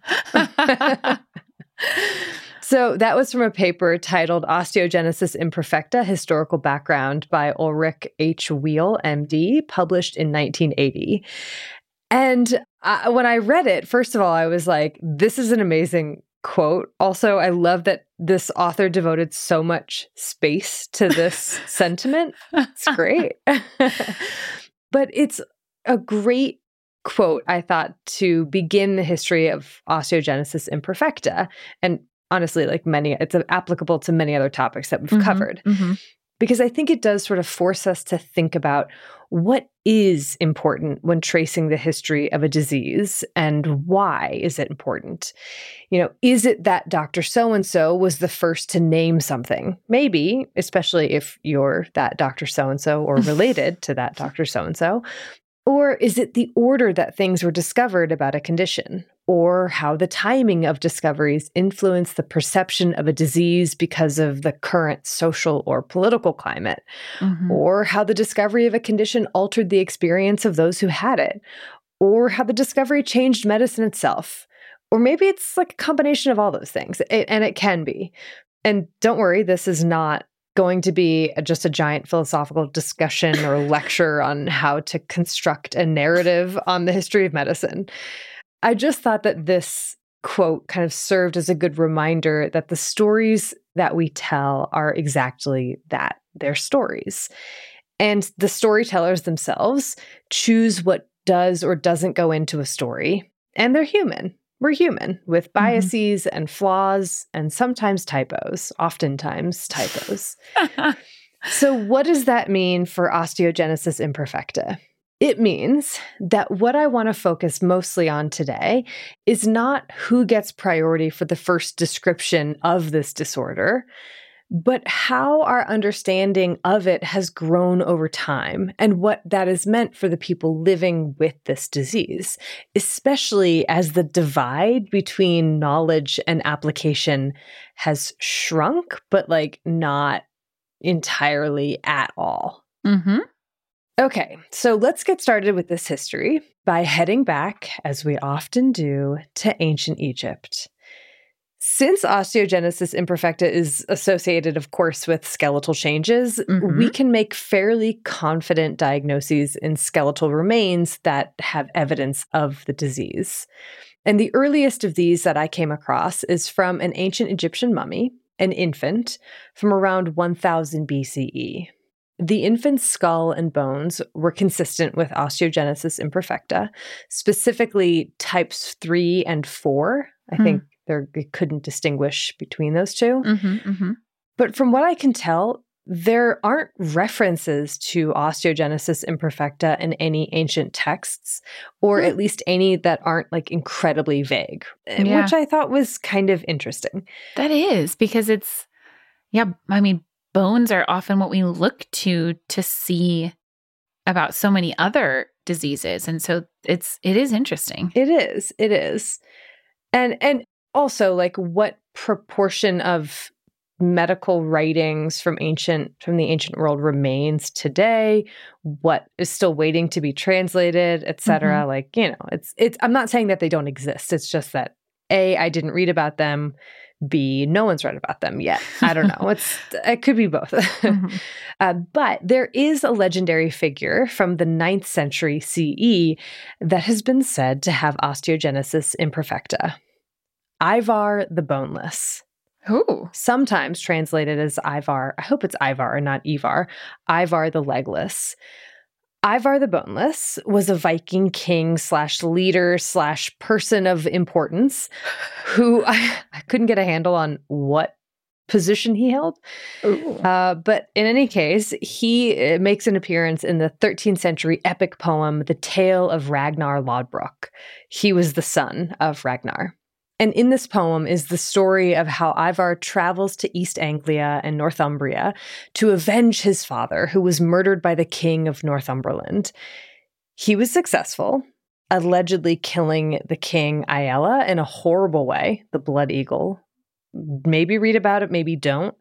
So that was from a paper titled Osteogenesis Imperfecta, Historical Background by Ulrich H. Wheel, MD, published in 1980. And when I read it, first of all, I was like, this is an amazing quote. Also, I love that this author devoted so much space to this sentiment. It's great. But it's a great quote, I thought, to begin the history of osteogenesis imperfecta. And honestly, like it's applicable to many other topics that we've covered. Because I think it does sort of force us to think about what is important when tracing the history of a disease and why is it important? You know, is it that Dr. So-and-so was the first to name something? Maybe, especially if you're that Dr. So-and-so or related to that Dr. So-and-so. Or is it the order that things were discovered about a condition? Or how the timing of discoveries influence the perception of a disease because of the current social or political climate? Or how the discovery of a condition altered the experience of those who had it? Or how the discovery changed medicine itself? Or maybe it's like a combination of all those things, and it can be. And don't worry, this is not going to be just a giant philosophical discussion or lecture on how to construct a narrative on the history of medicine. I just thought that this quote kind of served as a good reminder that the stories that we tell are exactly that. They're stories. And the storytellers themselves choose what does or doesn't go into a story. And they're human. We're human with biases and flaws and sometimes typos, oftentimes typos. So what does that mean for osteogenesis imperfecta? It means that what I want to focus mostly on today is not who gets priority for the first description of this disorder, but how our understanding of it has grown over time and what that has meant for the people living with this disease, especially as the divide between knowledge and application has shrunk, but not entirely at all. Mm-hmm. Okay, so let's get started with this history by heading back, as we often do, to ancient Egypt. Since osteogenesis imperfecta is associated, of course, with skeletal changes, we can make fairly confident diagnoses in skeletal remains that have evidence of the disease. And the earliest of these that I came across is from an ancient Egyptian mummy, an infant, from around 1000 BCE. The infant's skull and bones were consistent with osteogenesis imperfecta, specifically types 3 and 4. I think they couldn't distinguish between those two. But from what I can tell, there aren't references to osteogenesis imperfecta in any ancient texts, or at least any that aren't incredibly vague, which I thought was kind of interesting. That is, because bones are often what we look to see about so many other diseases. And so it is interesting. It is. And also what proportion of medical writings from the ancient world remains today, what is still waiting to be translated, etc. It's I'm not saying that they don't exist. It's just that A, I didn't read about them. B, no one's read about them yet. I don't know. It could be both. But there is a legendary figure from the 9th century CE that has been said to have osteogenesis imperfecta. Ivar the Boneless. Ooh. Sometimes translated as Ivar. I hope it's Ivar and not Ivar. Ivar the Legless. Ivar the Boneless was a Viking king / leader / person of importance who I couldn't get a handle on what position he held. But in any case, he makes an appearance in the 13th century epic poem, The Tale of Ragnar Lodbrok. He was the son of Ragnar. And in this poem is the story of how Ivar travels to East Anglia and Northumbria to avenge his father, who was murdered by the king of Northumberland. He was successful, allegedly killing the king Aella in a horrible way, the Blood Eagle. Maybe read about it, maybe don't.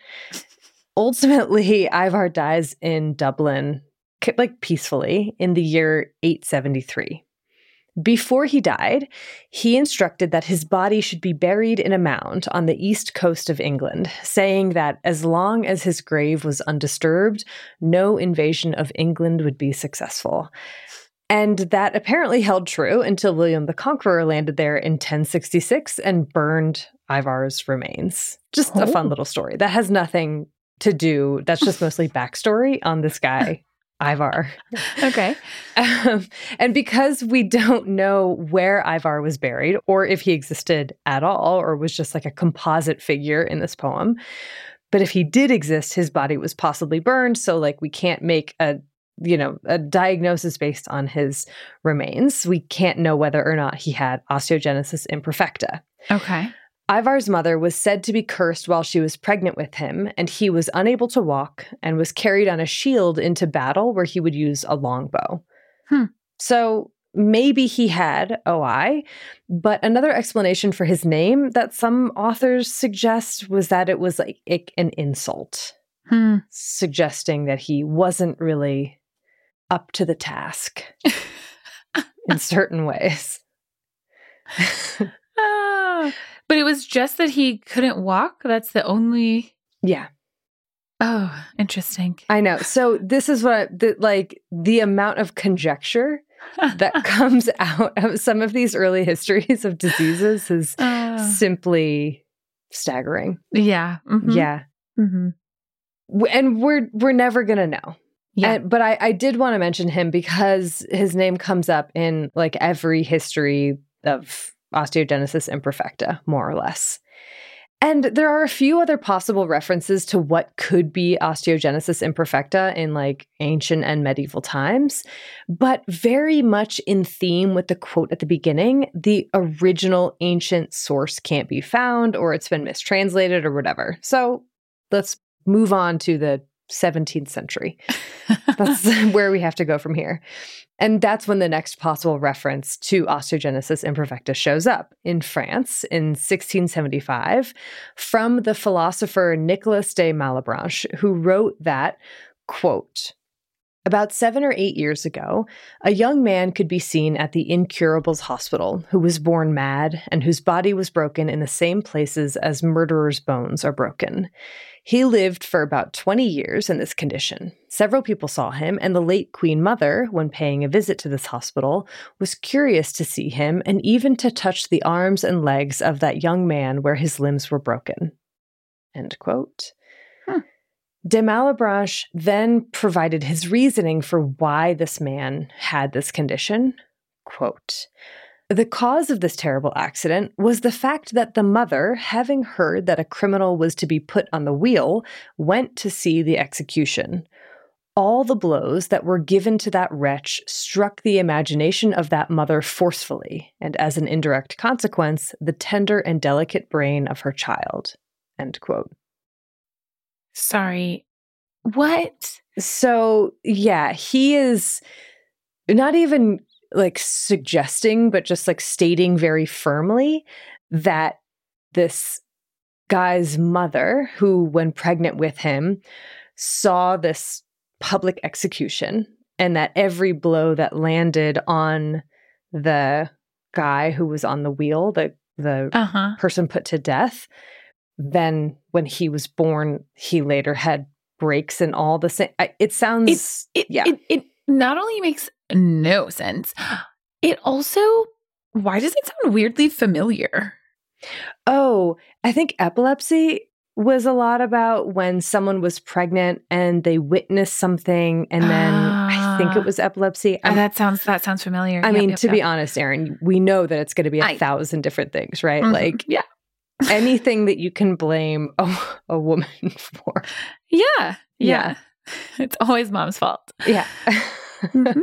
Ultimately, Ivar dies in Dublin, peacefully, in the year 873. Before he died, he instructed that his body should be buried in a mound on the east coast of England, saying that as long as his grave was undisturbed, no invasion of England would be successful. And that apparently held true until William the Conqueror landed there in 1066 and burned Ivar's remains. Just a fun little story. That has nothing to do, that's just mostly backstory on this guy. Ivar. Okay. And because we don't know where Ivar was buried or if he existed at all or was just a composite figure in this poem, but if he did exist, his body was possibly burned. So we can't make a diagnosis based on his remains. We can't know whether or not he had osteogenesis imperfecta. Okay. Ivar's mother was said to be cursed while she was pregnant with him, and he was unable to walk and was carried on a shield into battle where he would use a longbow. So maybe he had OI, but another explanation for his name that some authors suggest was that it was an insult, suggesting that he wasn't really up to the task in certain ways. But it was just that he couldn't walk? That's the only... Yeah. Oh, interesting. I know. So this is what the amount of conjecture that comes out of some of these early histories of diseases is simply staggering. Yeah. Mm-hmm. Yeah. Mm-hmm. And we're never going to know. Yeah. But I did want to mention him because his name comes up in every history of osteogenesis imperfecta, more or less. And there are a few other possible references to what could be osteogenesis imperfecta in like ancient and medieval times, but very much in theme with the quote at the beginning, the original ancient source can't be found or it's been mistranslated or whatever. So let's move on to the 17th century. That's where we have to go from here. And that's when the next possible reference to osteogenesis imperfecta shows up in France in 1675 from the philosopher Nicolas de Malebranche, who wrote that, quote, about 7 or 8 years ago, a young man could be seen at the Incurables Hospital who was born mad and whose body was broken in the same places as murderers' bones are broken. He lived for about 20 years in this condition. Several people saw him, and the late Queen Mother, when paying a visit to this hospital, was curious to see him and even to touch the arms and legs of that young man where his limbs were broken. End quote. De Malebranche then provided his reasoning for why this man had this condition. Quote, the cause of this terrible accident was the fact that the mother, having heard that a criminal was to be put on the wheel, went to see the execution. All the blows that were given to that wretch struck the imagination of that mother forcefully, and as an indirect consequence, the tender and delicate brain of her child. End quote. Sorry, what? So, yeah, he is not even like suggesting, but just like stating very firmly that this guy's mother, who when pregnant with him, saw this public execution and that every blow that landed on the guy who was on the wheel, the person put to death, then when he was born, he later had breaks and all the same. It sounds, It not only makes no sense, it also, why does it sound weirdly familiar? Oh, I think epilepsy was a lot about when someone was pregnant and they witnessed something, and then I think it was epilepsy. That sounds familiar. I mean, to be honest, Erin, we know that it's going to be 1,000 different things, right? Mm-hmm. Like, anything that you can blame a woman for. Yeah. It's always mom's fault. Yeah. Mm-hmm.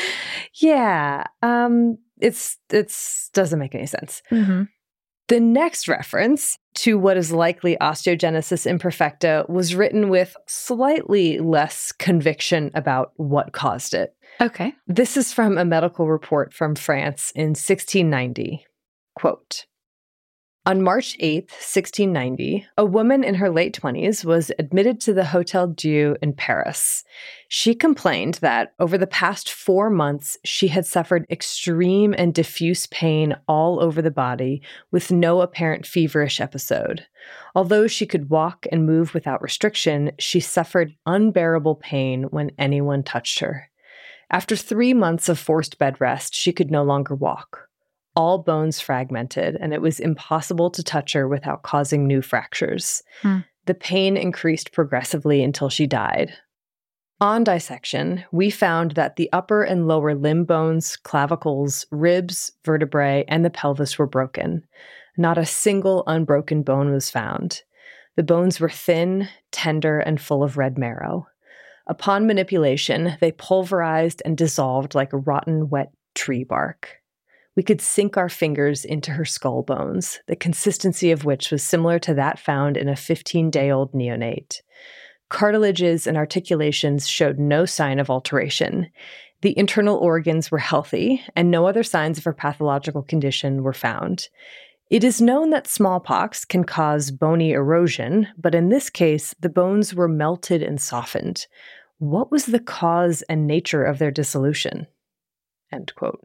Yeah. It's doesn't make any sense. Mm-hmm. The next reference to what is likely osteogenesis imperfecta was written with slightly less conviction about what caused it. Okay. This is from a medical report from France in 1690. Quote, on March 8th, 1690, a woman in her late 20s was admitted to the Hôtel Dieu in Paris. She complained that over the past 4 months, she had suffered extreme and diffuse pain all over the body with no apparent feverish episode. Although she could walk and move without restriction, she suffered unbearable pain when anyone touched her. After 3 months of forced bed rest, she could no longer walk. All bones fragmented, and it was impossible to touch her without causing new fractures. The pain increased progressively until she died. On dissection, we found that the upper and lower limb bones, clavicles, ribs, vertebrae, and the pelvis were broken. Not a single unbroken bone was found. The bones were thin, tender, and full of red marrow. Upon manipulation, they pulverized and dissolved like rotten, wet tree bark. We could sink our fingers into her skull bones, the consistency of which was similar to that found in a 15-day-old neonate. Cartilages and articulations showed no sign of alteration. The internal organs were healthy, and no other signs of her pathological condition were found. It is known that smallpox can cause bony erosion, but in this case, the bones were melted and softened. What was the cause and nature of their dissolution? End quote.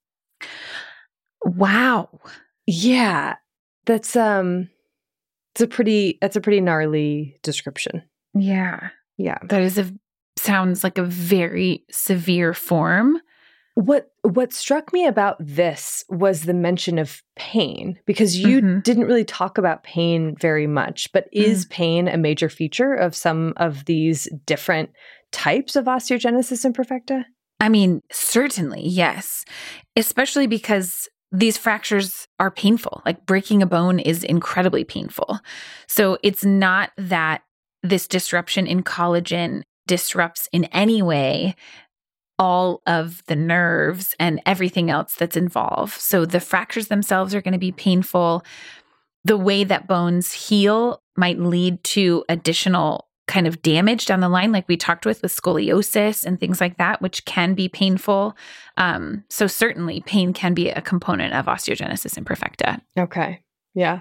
Wow. Yeah, that's a pretty gnarly description. Yeah. Yeah. That sounds like a very severe form. What struck me about this was the mention of pain, because you didn't really talk about pain very much, but is pain a major feature of some of these different types of osteogenesis imperfecta? I mean, certainly, yes. Especially because these fractures are painful. Like breaking a bone is incredibly painful. So it's not that this disruption in collagen disrupts in any way all of the nerves and everything else that's involved. So the fractures themselves are going to be painful. The way that bones heal might lead to additional kind of damage down the line, like we talked with scoliosis and things like that, which can be painful. So certainly pain can be a component of osteogenesis imperfecta. Okay. Yeah.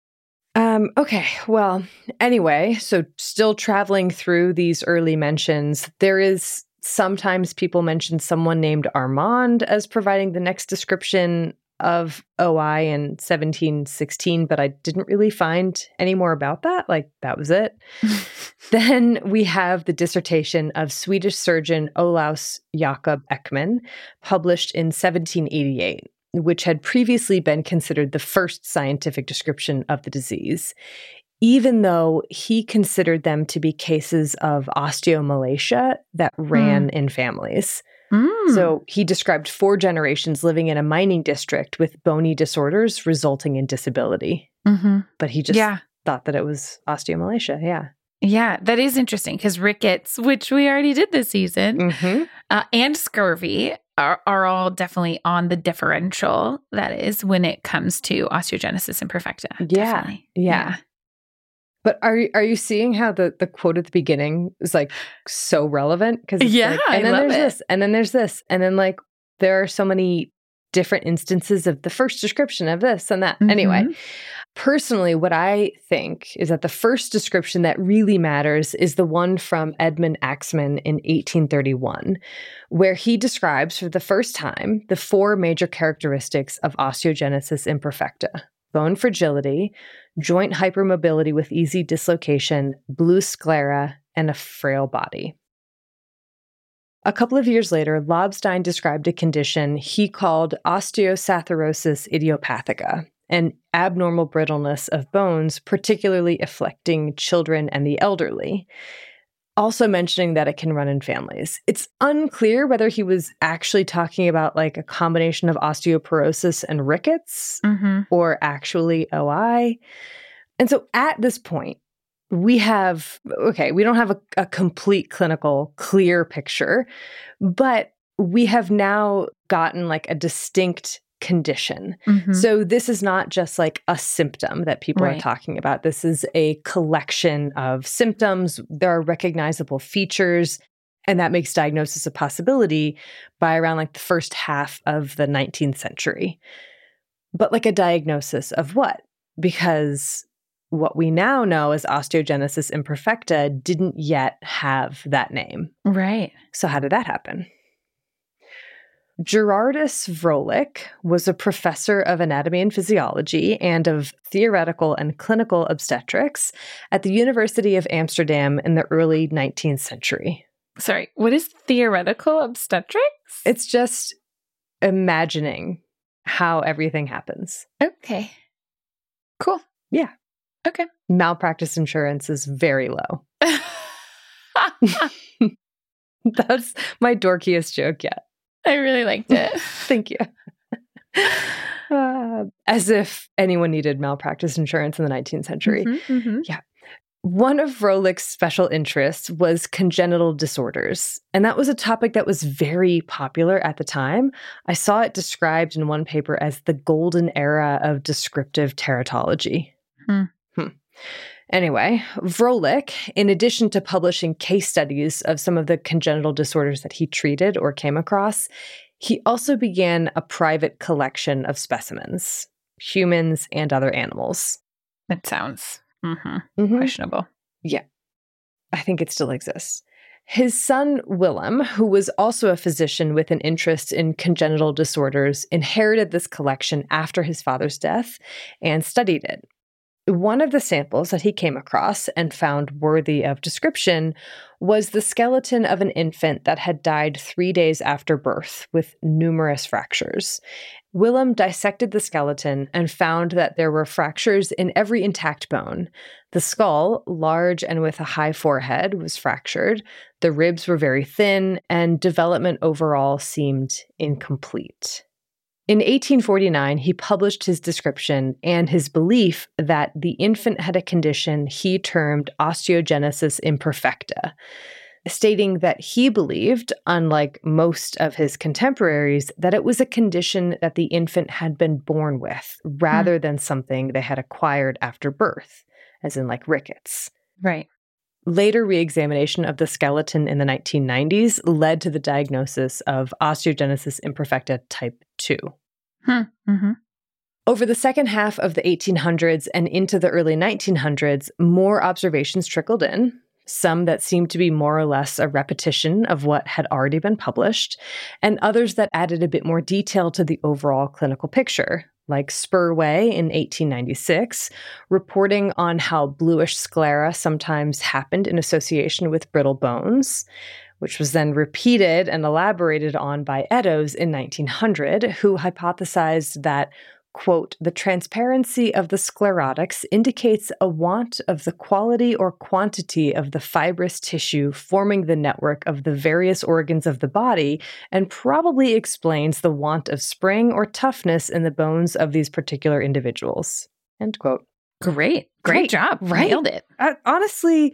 Okay. Well, anyway, so still traveling through these early mentions, there is sometimes people mention someone named Armand as providing the next description of OI in 1716, but I didn't really find any more about that. Like, that was it. Then we have the dissertation of Swedish surgeon Olaus Jakob Ekman, published in 1788, which had previously been considered the first scientific description of the disease, even though he considered them to be cases of osteomalacia that ran in families. So he described 4 generations living in a mining district with bony disorders resulting in disability. But he just thought that it was osteomalacia. Yeah. Yeah, that is interesting because rickets, which we already did this season, and scurvy are all definitely on the differential, that is, when it comes to osteogenesis imperfecta. Yeah. But are you seeing how the quote at the beginning is like so relevant? Because and then there's this, and then there's this, and then like there are so many different instances of the first description of this and that. Anyway, personally, what I think is that the first description that really matters is the one from Edmund Axman in 1831, where he describes for the first time the 4 major characteristics of osteogenesis imperfecta: bone fragility, joint hypermobility with easy dislocation, blue sclera, and a frail body. A couple of years later, Lobstein described a condition he called osteosathyrosis idiopathica, an abnormal brittleness of bones, particularly afflicting children and the elderly, also mentioning that it can run in families. It's unclear whether he was actually talking about like a combination of osteoporosis and rickets or actually OI. And so at this point, we don't have a complete clinical clear picture, but we have now gotten like a distinct condition. So this is not just like a symptom that people are talking about. This is a collection of symptoms. There are recognizable features, and that makes diagnosis a possibility by around like the first half of the 19th century. But like a diagnosis of what? Because what we now know as osteogenesis imperfecta didn't yet have that name. Right. So how did that happen? Gerardus Vrolik was a professor of anatomy and physiology and of theoretical and clinical obstetrics at the University of Amsterdam in the early 19th century. Sorry, what is theoretical obstetrics? It's just imagining how everything happens. Okay. Cool. Yeah. Okay. Malpractice insurance is very low. That's my dorkiest joke yet. I really liked it. Thank you. As if anyone needed malpractice insurance in the 19th century. Yeah. One of Vrolik's special interests was congenital disorders, and that was a topic that was very popular at the time. I saw it described in one paper as the golden era of descriptive teratology. Anyway, Vrolik, in addition to publishing case studies of some of the congenital disorders that he treated or came across, he also began a private collection of specimens, humans and other animals. That sounds questionable. Yeah, I think it still exists. His son, Willem, who was also a physician with an interest in congenital disorders, inherited this collection after his father's death and studied it. One of the samples that he came across and found worthy of description was the skeleton of an infant that had died 3 days after birth with numerous fractures. Willem dissected the skeleton and found that there were fractures in every intact bone. The skull, large and with a high forehead, was fractured. The ribs were very thin, and development overall seemed incomplete. In 1849, he published his description and his belief that the infant had a condition he termed osteogenesis imperfecta, stating that he believed, unlike most of his contemporaries, that it was a condition that the infant had been born with rather than something they had acquired after birth, as in like rickets. Right. Later re-examination of the skeleton in the 1990s led to the diagnosis of osteogenesis imperfecta type 2. Mm-hmm. Over the second half of the 1800s and into the early 1900s, more observations trickled in, some that seemed to be more or less a repetition of what had already been published, and others that added a bit more detail to the overall clinical picture, like Spurway in 1896, reporting on how bluish sclera sometimes happened in association with brittle bones, which was then repeated and elaborated on by Eddowes in 1900, who hypothesized that, quote, the transparency of the sclerotics indicates a want of the quality or quantity of the fibrous tissue forming the network of the various organs of the body and probably explains the want of spring or toughness in the bones of these particular individuals, end quote. Great job. Right? Nailed it. Honestly,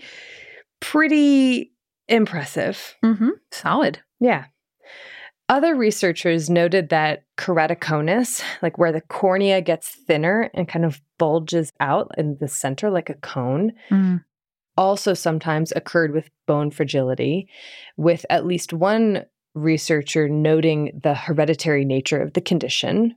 pretty impressive. Mm-hmm. Solid. Yeah. Other researchers noted that keratoconus, like where the cornea gets thinner and kind of bulges out in the center like a cone, also sometimes occurred with bone fragility, with at least one researcher noting the hereditary nature of the condition.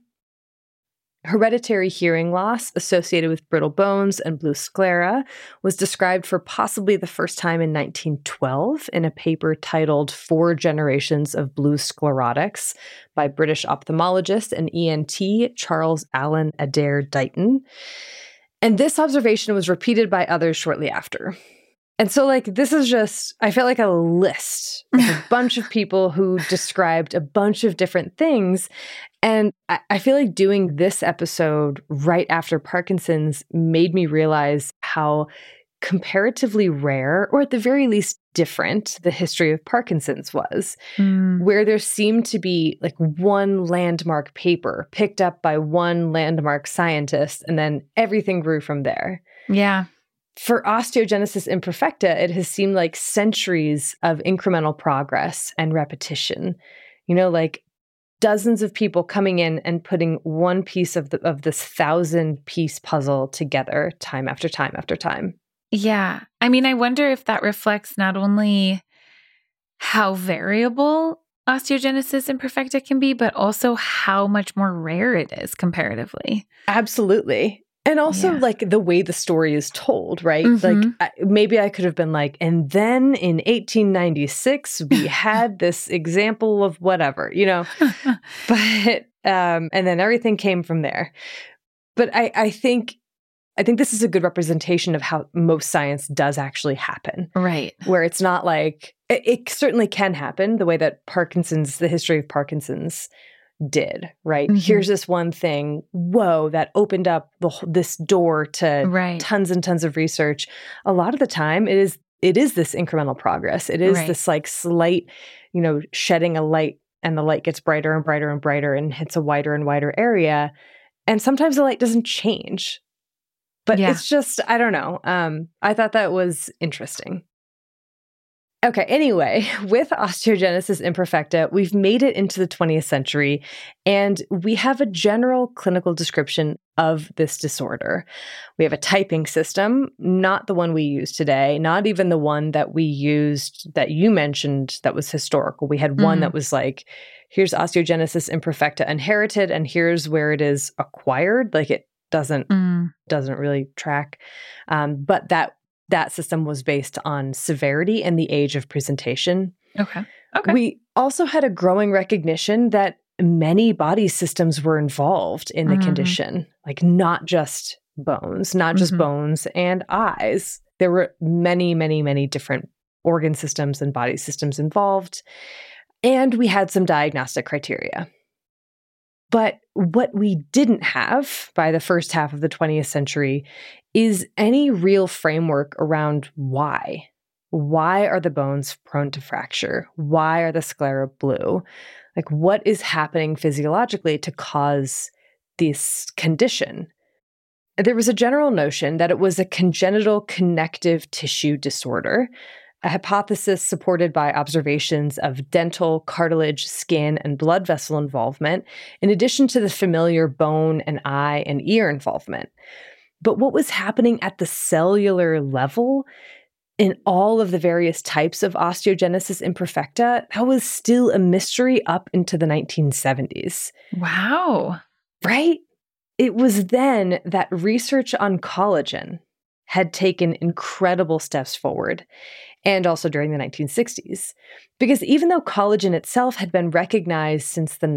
Hereditary hearing loss associated with brittle bones and blue sclera was described for possibly the first time in 1912 in a paper titled 4 Generations of Blue Sclerotics by British ophthalmologist and ENT Charles Allen Adair Dighton. And this observation was repeated by others shortly after. And so, like, this is just, I felt like a list of a bunch of people who described a bunch of different things. And I feel like doing this episode right after Parkinson's made me realize how comparatively rare, or at the very least different, the history of Parkinson's was, where there seemed to be like one landmark paper picked up by one landmark scientist, and then everything grew from there. Yeah. For osteogenesis imperfecta, it has seemed like centuries of incremental progress and repetition. You know, like dozens of people coming in and putting one piece of this 1,000-piece puzzle together time after time after time. Yeah. I mean, I wonder if that reflects not only how variable osteogenesis imperfecta can be, but also how much more rare it is comparatively. Absolutely. And also, like, the way the story is told, right? Like, maybe I could have been like, and then in 1896, we had this example of whatever, you know? But, and then everything came from there. But I think this is a good representation of how most science does actually happen. Right. Where it's not like, it certainly can happen the way that the history of Parkinson's did, right? Here's this one thing, whoa, that opened up this door to tons and tons of research. A lot of the time, it is this incremental progress. It is this like slight, you know, shedding a light, and the light gets brighter and brighter and brighter and hits a wider and wider area. And sometimes the light doesn't change. But it's just, I don't know. I thought that was interesting. Okay, anyway, with osteogenesis imperfecta, we've made it into the 20th century, and we have a general clinical description of this disorder. We have a typing system, not the one we use today, not even the one that we used that you mentioned that was historical. We had one that was like, here's osteogenesis imperfecta inherited, and here's where it is acquired. Like, it doesn't really track. But that system was based on severity and the age of presentation. Okay. We also had a growing recognition that many body systems were involved in the condition, like not just bones, not just bones and eyes. There were many, many, many different organ systems and body systems involved. And we had some diagnostic criteria. But what we didn't have by the first half of the 20th century is any real framework around why. Why are the bones prone to fracture? Why are the sclera blue? Like, what is happening physiologically to cause this condition? There was a general notion that it was a congenital connective tissue disorder, a hypothesis supported by observations of dental, cartilage, skin, and blood vessel involvement, in addition to the familiar bone and eye and ear involvement. But what was happening at the cellular level in all of the various types of osteogenesis imperfecta, that was still a mystery up into the 1970s. Wow. Right? It was then that research on collagen had taken incredible steps forward, and also during the 1960s. Because even though collagen itself had been recognized since the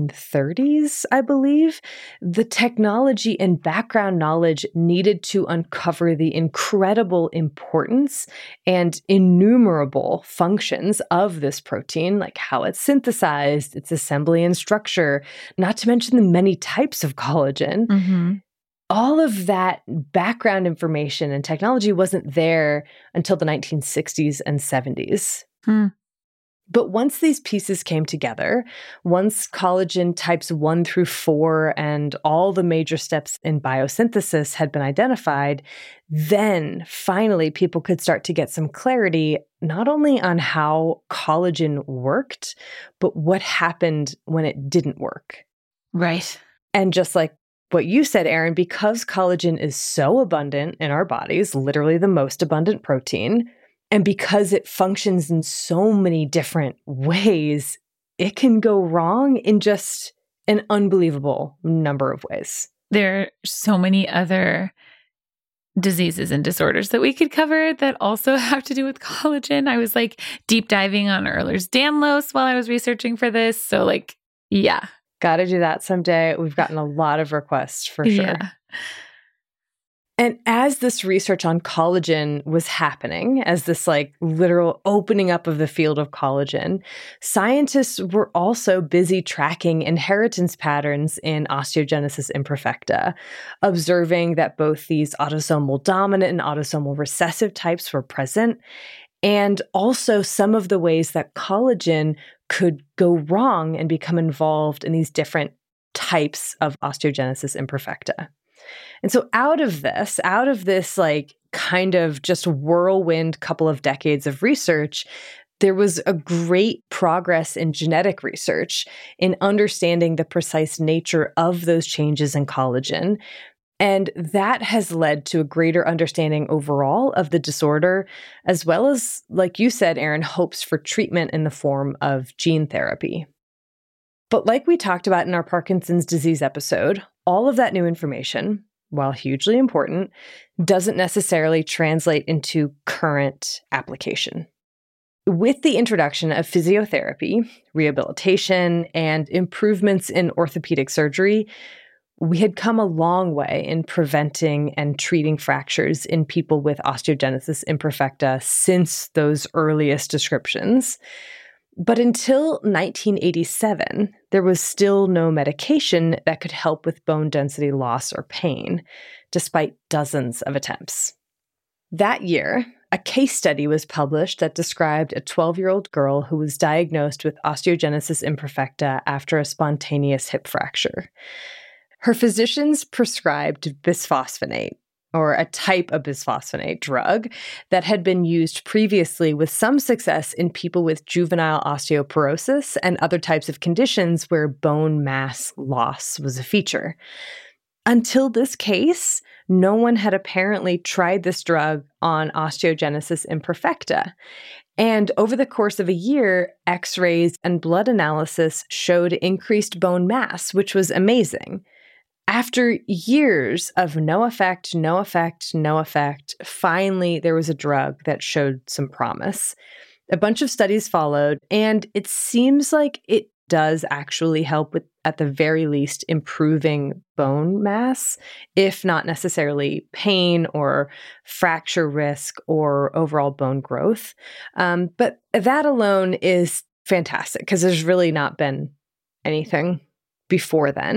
1930s, I believe, the technology and background knowledge needed to uncover the incredible importance and innumerable functions of this protein, like how it's synthesized, its assembly and structure, not to mention the many types of collagen. Mm-hmm. All of that background information and technology wasn't there until the 1960s and 70s. But once these pieces came together, once collagen types 1 through 4 and all the major steps in biosynthesis had been identified, then finally people could start to get some clarity not only on how collagen worked, but what happened when it didn't work. Right. And just like what you said, Erin, because collagen is so abundant in our bodies, literally the most abundant protein, and because it functions in so many different ways, it can go wrong in just an unbelievable number of ways. There are so many other diseases and disorders that we could cover that also have to do with collagen. I was like deep diving on Ehlers-Danlos while I was researching for this. So like, yeah. Got to do that someday. We've gotten a lot of requests for sure. Yeah. And as this research on collagen was happening, as this like literal opening up of the field of collagen, scientists were also busy tracking inheritance patterns in osteogenesis imperfecta, observing that both these autosomal dominant and autosomal recessive types were present, and also some of the ways that collagen could go wrong and become involved in these different types of osteogenesis imperfecta. And so out of this like kind of just whirlwind couple of decades of research, there was a great progress in genetic research in understanding the precise nature of those changes in collagen. And that has led to a greater understanding overall of the disorder, as well as, like you said, Erin, hopes for treatment in the form of gene therapy. But like we talked about in our Parkinson's disease episode, all of that new information, while hugely important, doesn't necessarily translate into current application. With the introduction of physiotherapy, rehabilitation, and improvements in orthopedic surgery, we had come a long way in preventing and treating fractures in people with osteogenesis imperfecta since those earliest descriptions. But until 1987, there was still no medication that could help with bone density loss or pain, despite dozens of attempts. That year, a case study was published that described a 12-year-old girl who was diagnosed with osteogenesis imperfecta after a spontaneous hip fracture. Her physicians prescribed bisphosphonate, or a type of bisphosphonate drug that had been used previously with some success in people with juvenile osteoporosis and other types of conditions where bone mass loss was a feature. Until this case, no one had apparently tried this drug on osteogenesis imperfecta. And over the course of a year, X-rays and blood analysis showed increased bone mass, which was amazing. After years of no effect, finally there was a drug that showed some promise. A bunch of studies followed, and it seems like it does actually help with, at the very least, improving bone mass, if not necessarily pain or fracture risk or overall bone growth. But that alone is fantastic because there's really not been anything before then.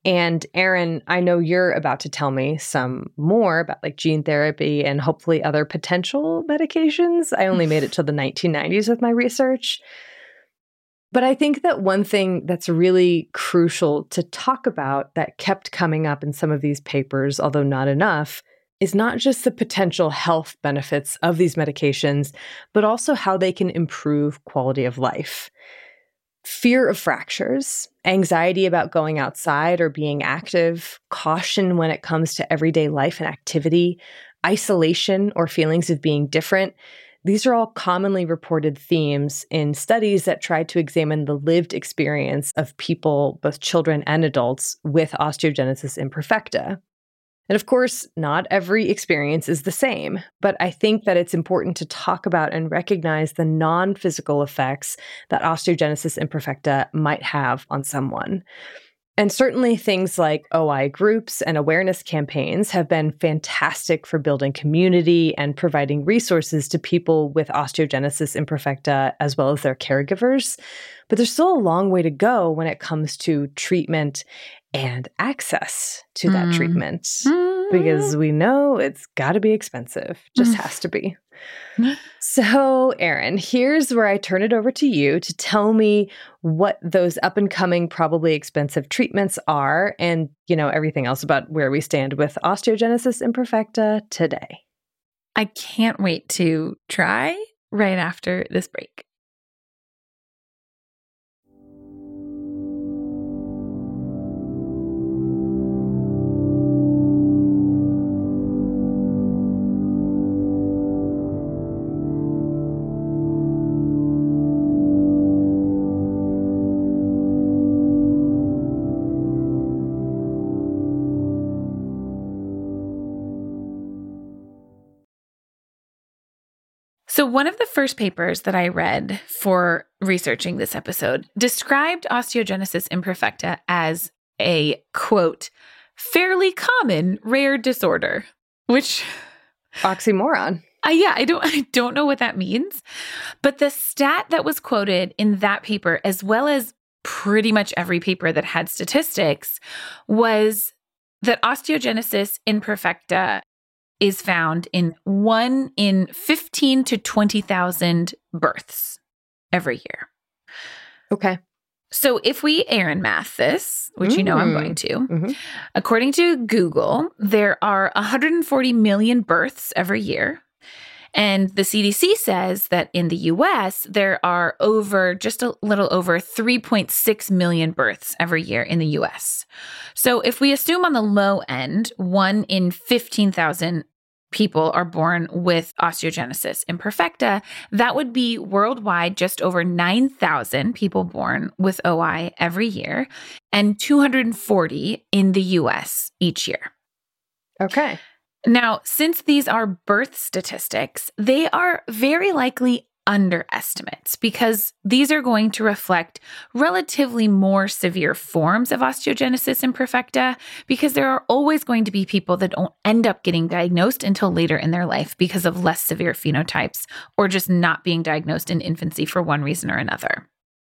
And Erin, I know you're about to tell me some more about like gene therapy and hopefully other potential medications. I only made it to the 1990s with my research. But I think that one thing that's really crucial to talk about that kept coming up in some of these papers, although not enough, is not just the potential health benefits of these medications, but also how they can improve quality of life. Fear of fractures, anxiety about going outside or being active, caution when it comes to everyday life and activity, isolation or feelings of being different. These are all commonly reported themes in studies that try to examine the lived experience of people, both children and adults, with osteogenesis imperfecta. And of course, not every experience is the same, but I think that it's important to talk about and recognize the non-physical effects that osteogenesis imperfecta might have on someone. And certainly things like OI groups and awareness campaigns have been fantastic for building community and providing resources to people with osteogenesis imperfecta as well as their caregivers. But there's still a long way to go when it comes to treatment and access to that treatment, because we know it's got to be expensive. Just has to be. So, Erin, here's where I turn it over to you to tell me what those up and coming, probably expensive treatments are and, everything else about where we stand with osteogenesis imperfecta today. I can't wait to try right after this break. So one of the first papers that I read for researching this episode described osteogenesis imperfecta as a, quote, fairly common rare disorder, which... Oxymoron. I don't know what that means. But the stat that was quoted in that paper, as well as pretty much every paper that had statistics, was that osteogenesis imperfecta is found in 1 in 15 to 20,000 births every year. Okay. So if we Erin math this, which I'm going to, according to Google, there are 140 million births every year. And the CDC says that in the US, there are just a little over 3.6 million births every year in the US. So if we assume on the low end, 1 in 15,000 people are born with osteogenesis imperfecta, that would be worldwide just over 9,000 people born with OI every year, and 240 in the US each year. Okay. Now, since these are birth statistics, they are very likely underestimates because these are going to reflect relatively more severe forms of osteogenesis imperfecta, because there are always going to be people that don't end up getting diagnosed until later in their life because of less severe phenotypes or just not being diagnosed in infancy for one reason or another.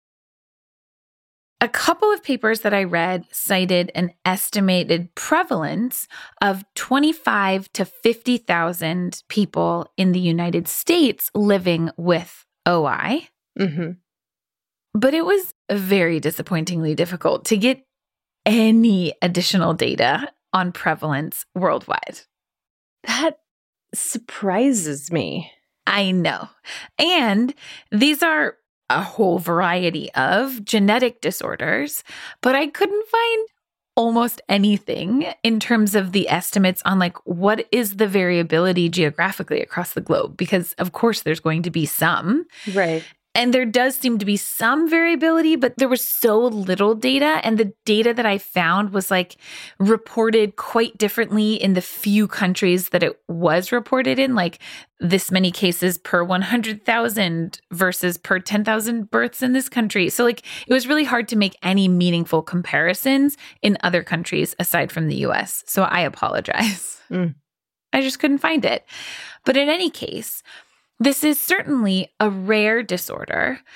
A couple of papers that I read cited an estimated prevalence of 25 to 50,000 people in the United States living with OI. But it was very disappointingly difficult to get any additional data on prevalence worldwide. That surprises me. I know. And these are a whole variety of genetic disorders, but I couldn't find almost anything in terms of the estimates on what is the variability geographically across the globe, because of course there's going to be some. Right. And there does seem to be some variability, but there was so little data. And the data that I found was reported quite differently in the few countries that it was reported in, this many cases per 100,000 versus per 10,000 births in this country. So it was really hard to make any meaningful comparisons in other countries aside from the US. So I apologize. I just couldn't find it. But in any case, this is certainly a rare disorder,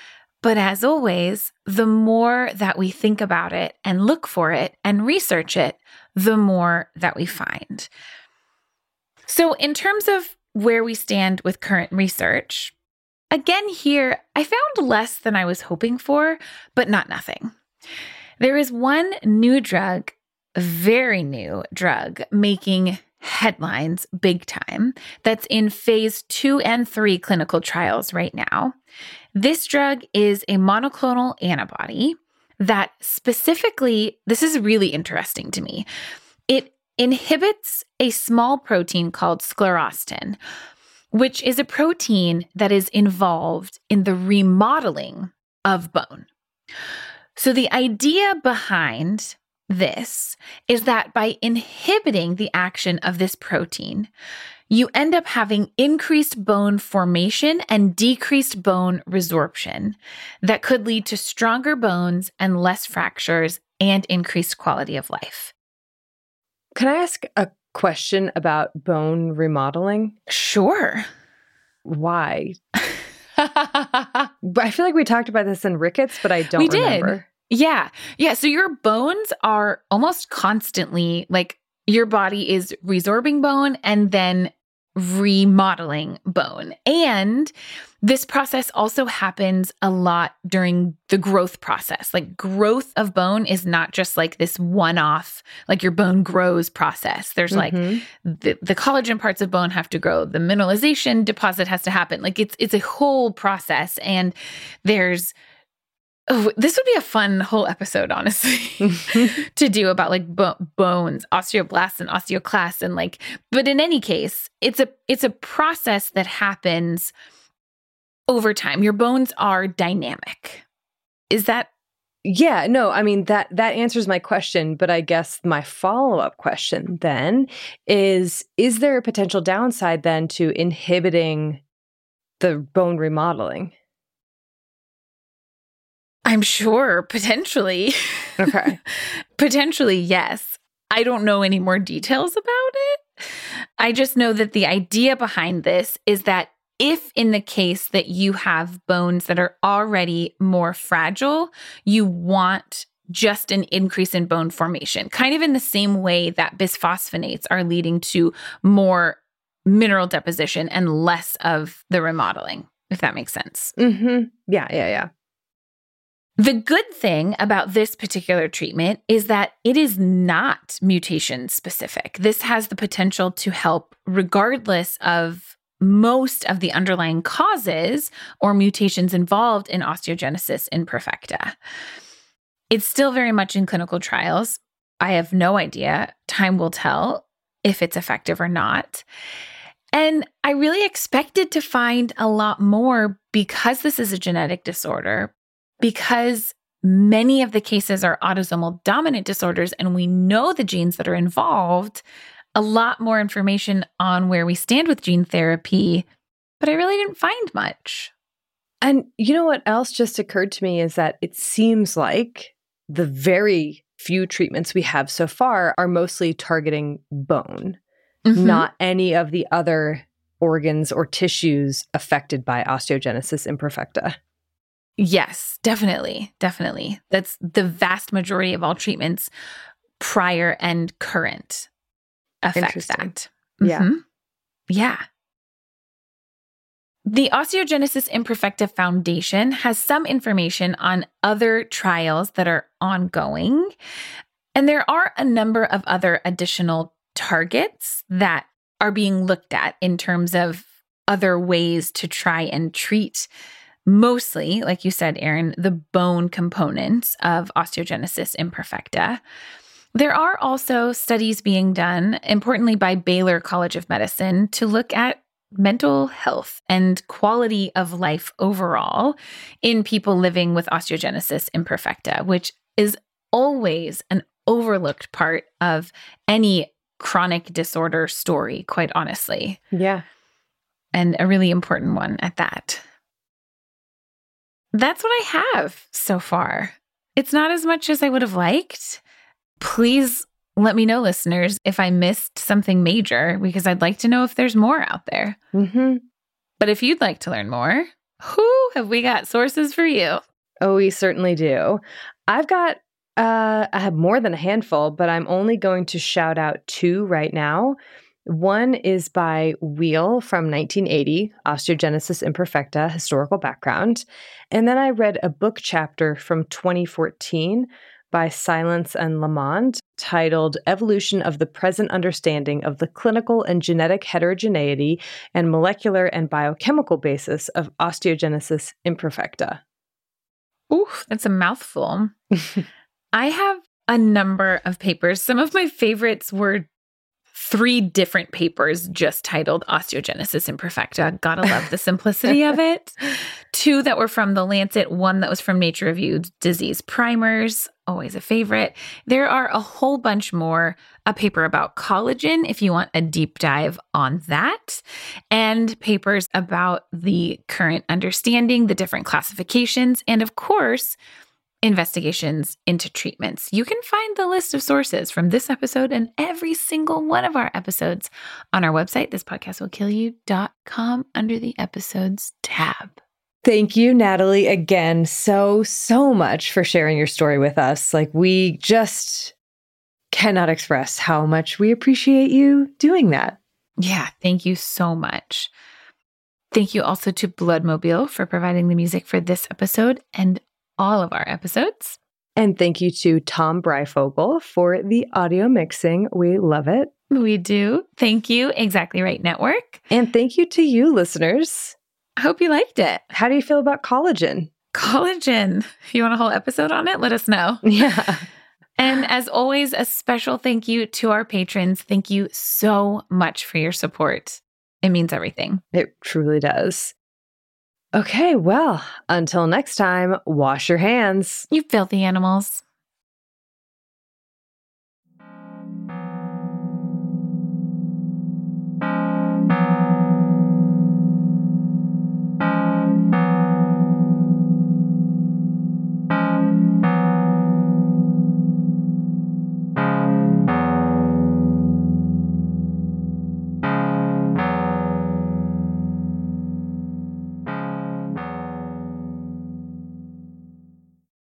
But as always, the more that we think about it and look for it and research it, the more that we find. So in terms of where we stand with current research, again here, I found less than I was hoping for, but not nothing. There is one new drug, very new drug, making headlines big time, that's in phase 2 and 3 clinical trials right now. This drug is a monoclonal antibody that specifically, this is really interesting to me, it inhibits a small protein called sclerostin, which is a protein that is involved in the remodeling of bone. So the idea behind this is that by inhibiting the action of this protein, you end up having increased bone formation and decreased bone resorption that could lead to stronger bones and less fractures and increased quality of life. Can I ask a question about bone remodeling? Sure. Why? I feel like we talked about this in Ricketts, but I don't remember. Yeah. So your bones are almost constantly, like, your body is resorbing bone and then remodeling bone. And this process also happens a lot during the growth process. Like, growth of bone is not just like this one-off, like your bone grows process. There's like the collagen parts of bone have to grow. The mineralization deposit has to happen. Like, it's a whole process. And there's this would be a fun whole episode, honestly, to do about like bones, osteoblasts and osteoclasts, and like. But in any case, it's a process that happens over time. Your bones are dynamic. Is that? Yeah, no, I mean, that answers my question, but I guess my follow-up question then is there a potential downside then to inhibiting the bone remodeling? I'm sure, potentially. Okay. Potentially, yes. I don't know any more details about it. I just know that the idea behind this is that if in the case that you have bones that are already more fragile, you want just an increase in bone formation, kind of in the same way that bisphosphonates are leading to more mineral deposition and less of the remodeling, if that makes sense. Mm-hmm. Yeah. The good thing about this particular treatment is that it is not mutation specific. This has the potential to help regardless of most of the underlying causes or mutations involved in osteogenesis imperfecta. It's still very much in clinical trials. I have no idea. Time will tell if it's effective or not. And I really expected to find a lot more because this is a genetic disorder, because many of the cases are autosomal dominant disorders and we know the genes that are involved, a lot more information on where we stand with gene therapy, but I really didn't find much. And you know what else just occurred to me is that it seems like the very few treatments we have so far are mostly targeting bone, not any of the other organs or tissues affected by osteogenesis imperfecta. Yes, definitely. That's the vast majority of all treatments, prior and current, affect that. Yeah. The Osteogenesis Imperfecta Foundation has some information on other trials that are ongoing, and there are a number of other additional targets that are being looked at in terms of other ways to try and treat mostly, like you said, Erin, the bone components of osteogenesis imperfecta. There are also studies being done, importantly by Baylor College of Medicine, to look at mental health and quality of life overall in people living with osteogenesis imperfecta, which is always an overlooked part of any chronic disorder story, quite honestly. Yeah. And a really important one at that. That's what I have so far. It's not as much as I would have liked. Please let me know, listeners, if I missed something major, because I'd like to know if there's more out there. But if you'd like to learn more, have we got sources for you? Oh, we certainly do. I have more than a handful, but I'm only going to shout out 2 right now. One is by Wheel from 1980, Osteogenesis Imperfecta, historical background. And then I read a book chapter from 2014 by Silence and Lamond titled Evolution of the Present Understanding of the Clinical and Genetic Heterogeneity and Molecular and Biochemical Basis of Osteogenesis Imperfecta. Oof, that's a mouthful. I have a number of papers. Some of my favorites were 3 different papers just titled Osteogenesis Imperfecta. Gotta love the simplicity of it. 2 that were from The Lancet, 1 that was from Nature Reviews, Disease Primers, always a favorite. There are a whole bunch more. A paper about collagen, if you want a deep dive on that, and papers about the current understanding, the different classifications, and of course, investigations into treatments. You can find the list of sources from this episode and every single one of our episodes on our website, thispodcastwillkillyou.com, under the episodes tab. Thank you, Natalie, again, so much for sharing your story with us. Like, we just cannot express how much we appreciate you doing that. Yeah, thank you so much. Thank you also to Bloodmobile for providing the music for this episode and all of our episodes. And thank you to Tom Breifogel for the audio mixing. We love it. We do. Thank you, Exactly Right Network. And thank you to you, listeners. I hope you liked it. How do you feel about collagen? Collagen. You want a whole episode on it? Let us know. Yeah. And as always, a special thank you to our patrons. Thank you so much for your support. It means everything. It truly does. Okay, well, until next time, wash your hands. You filthy animals.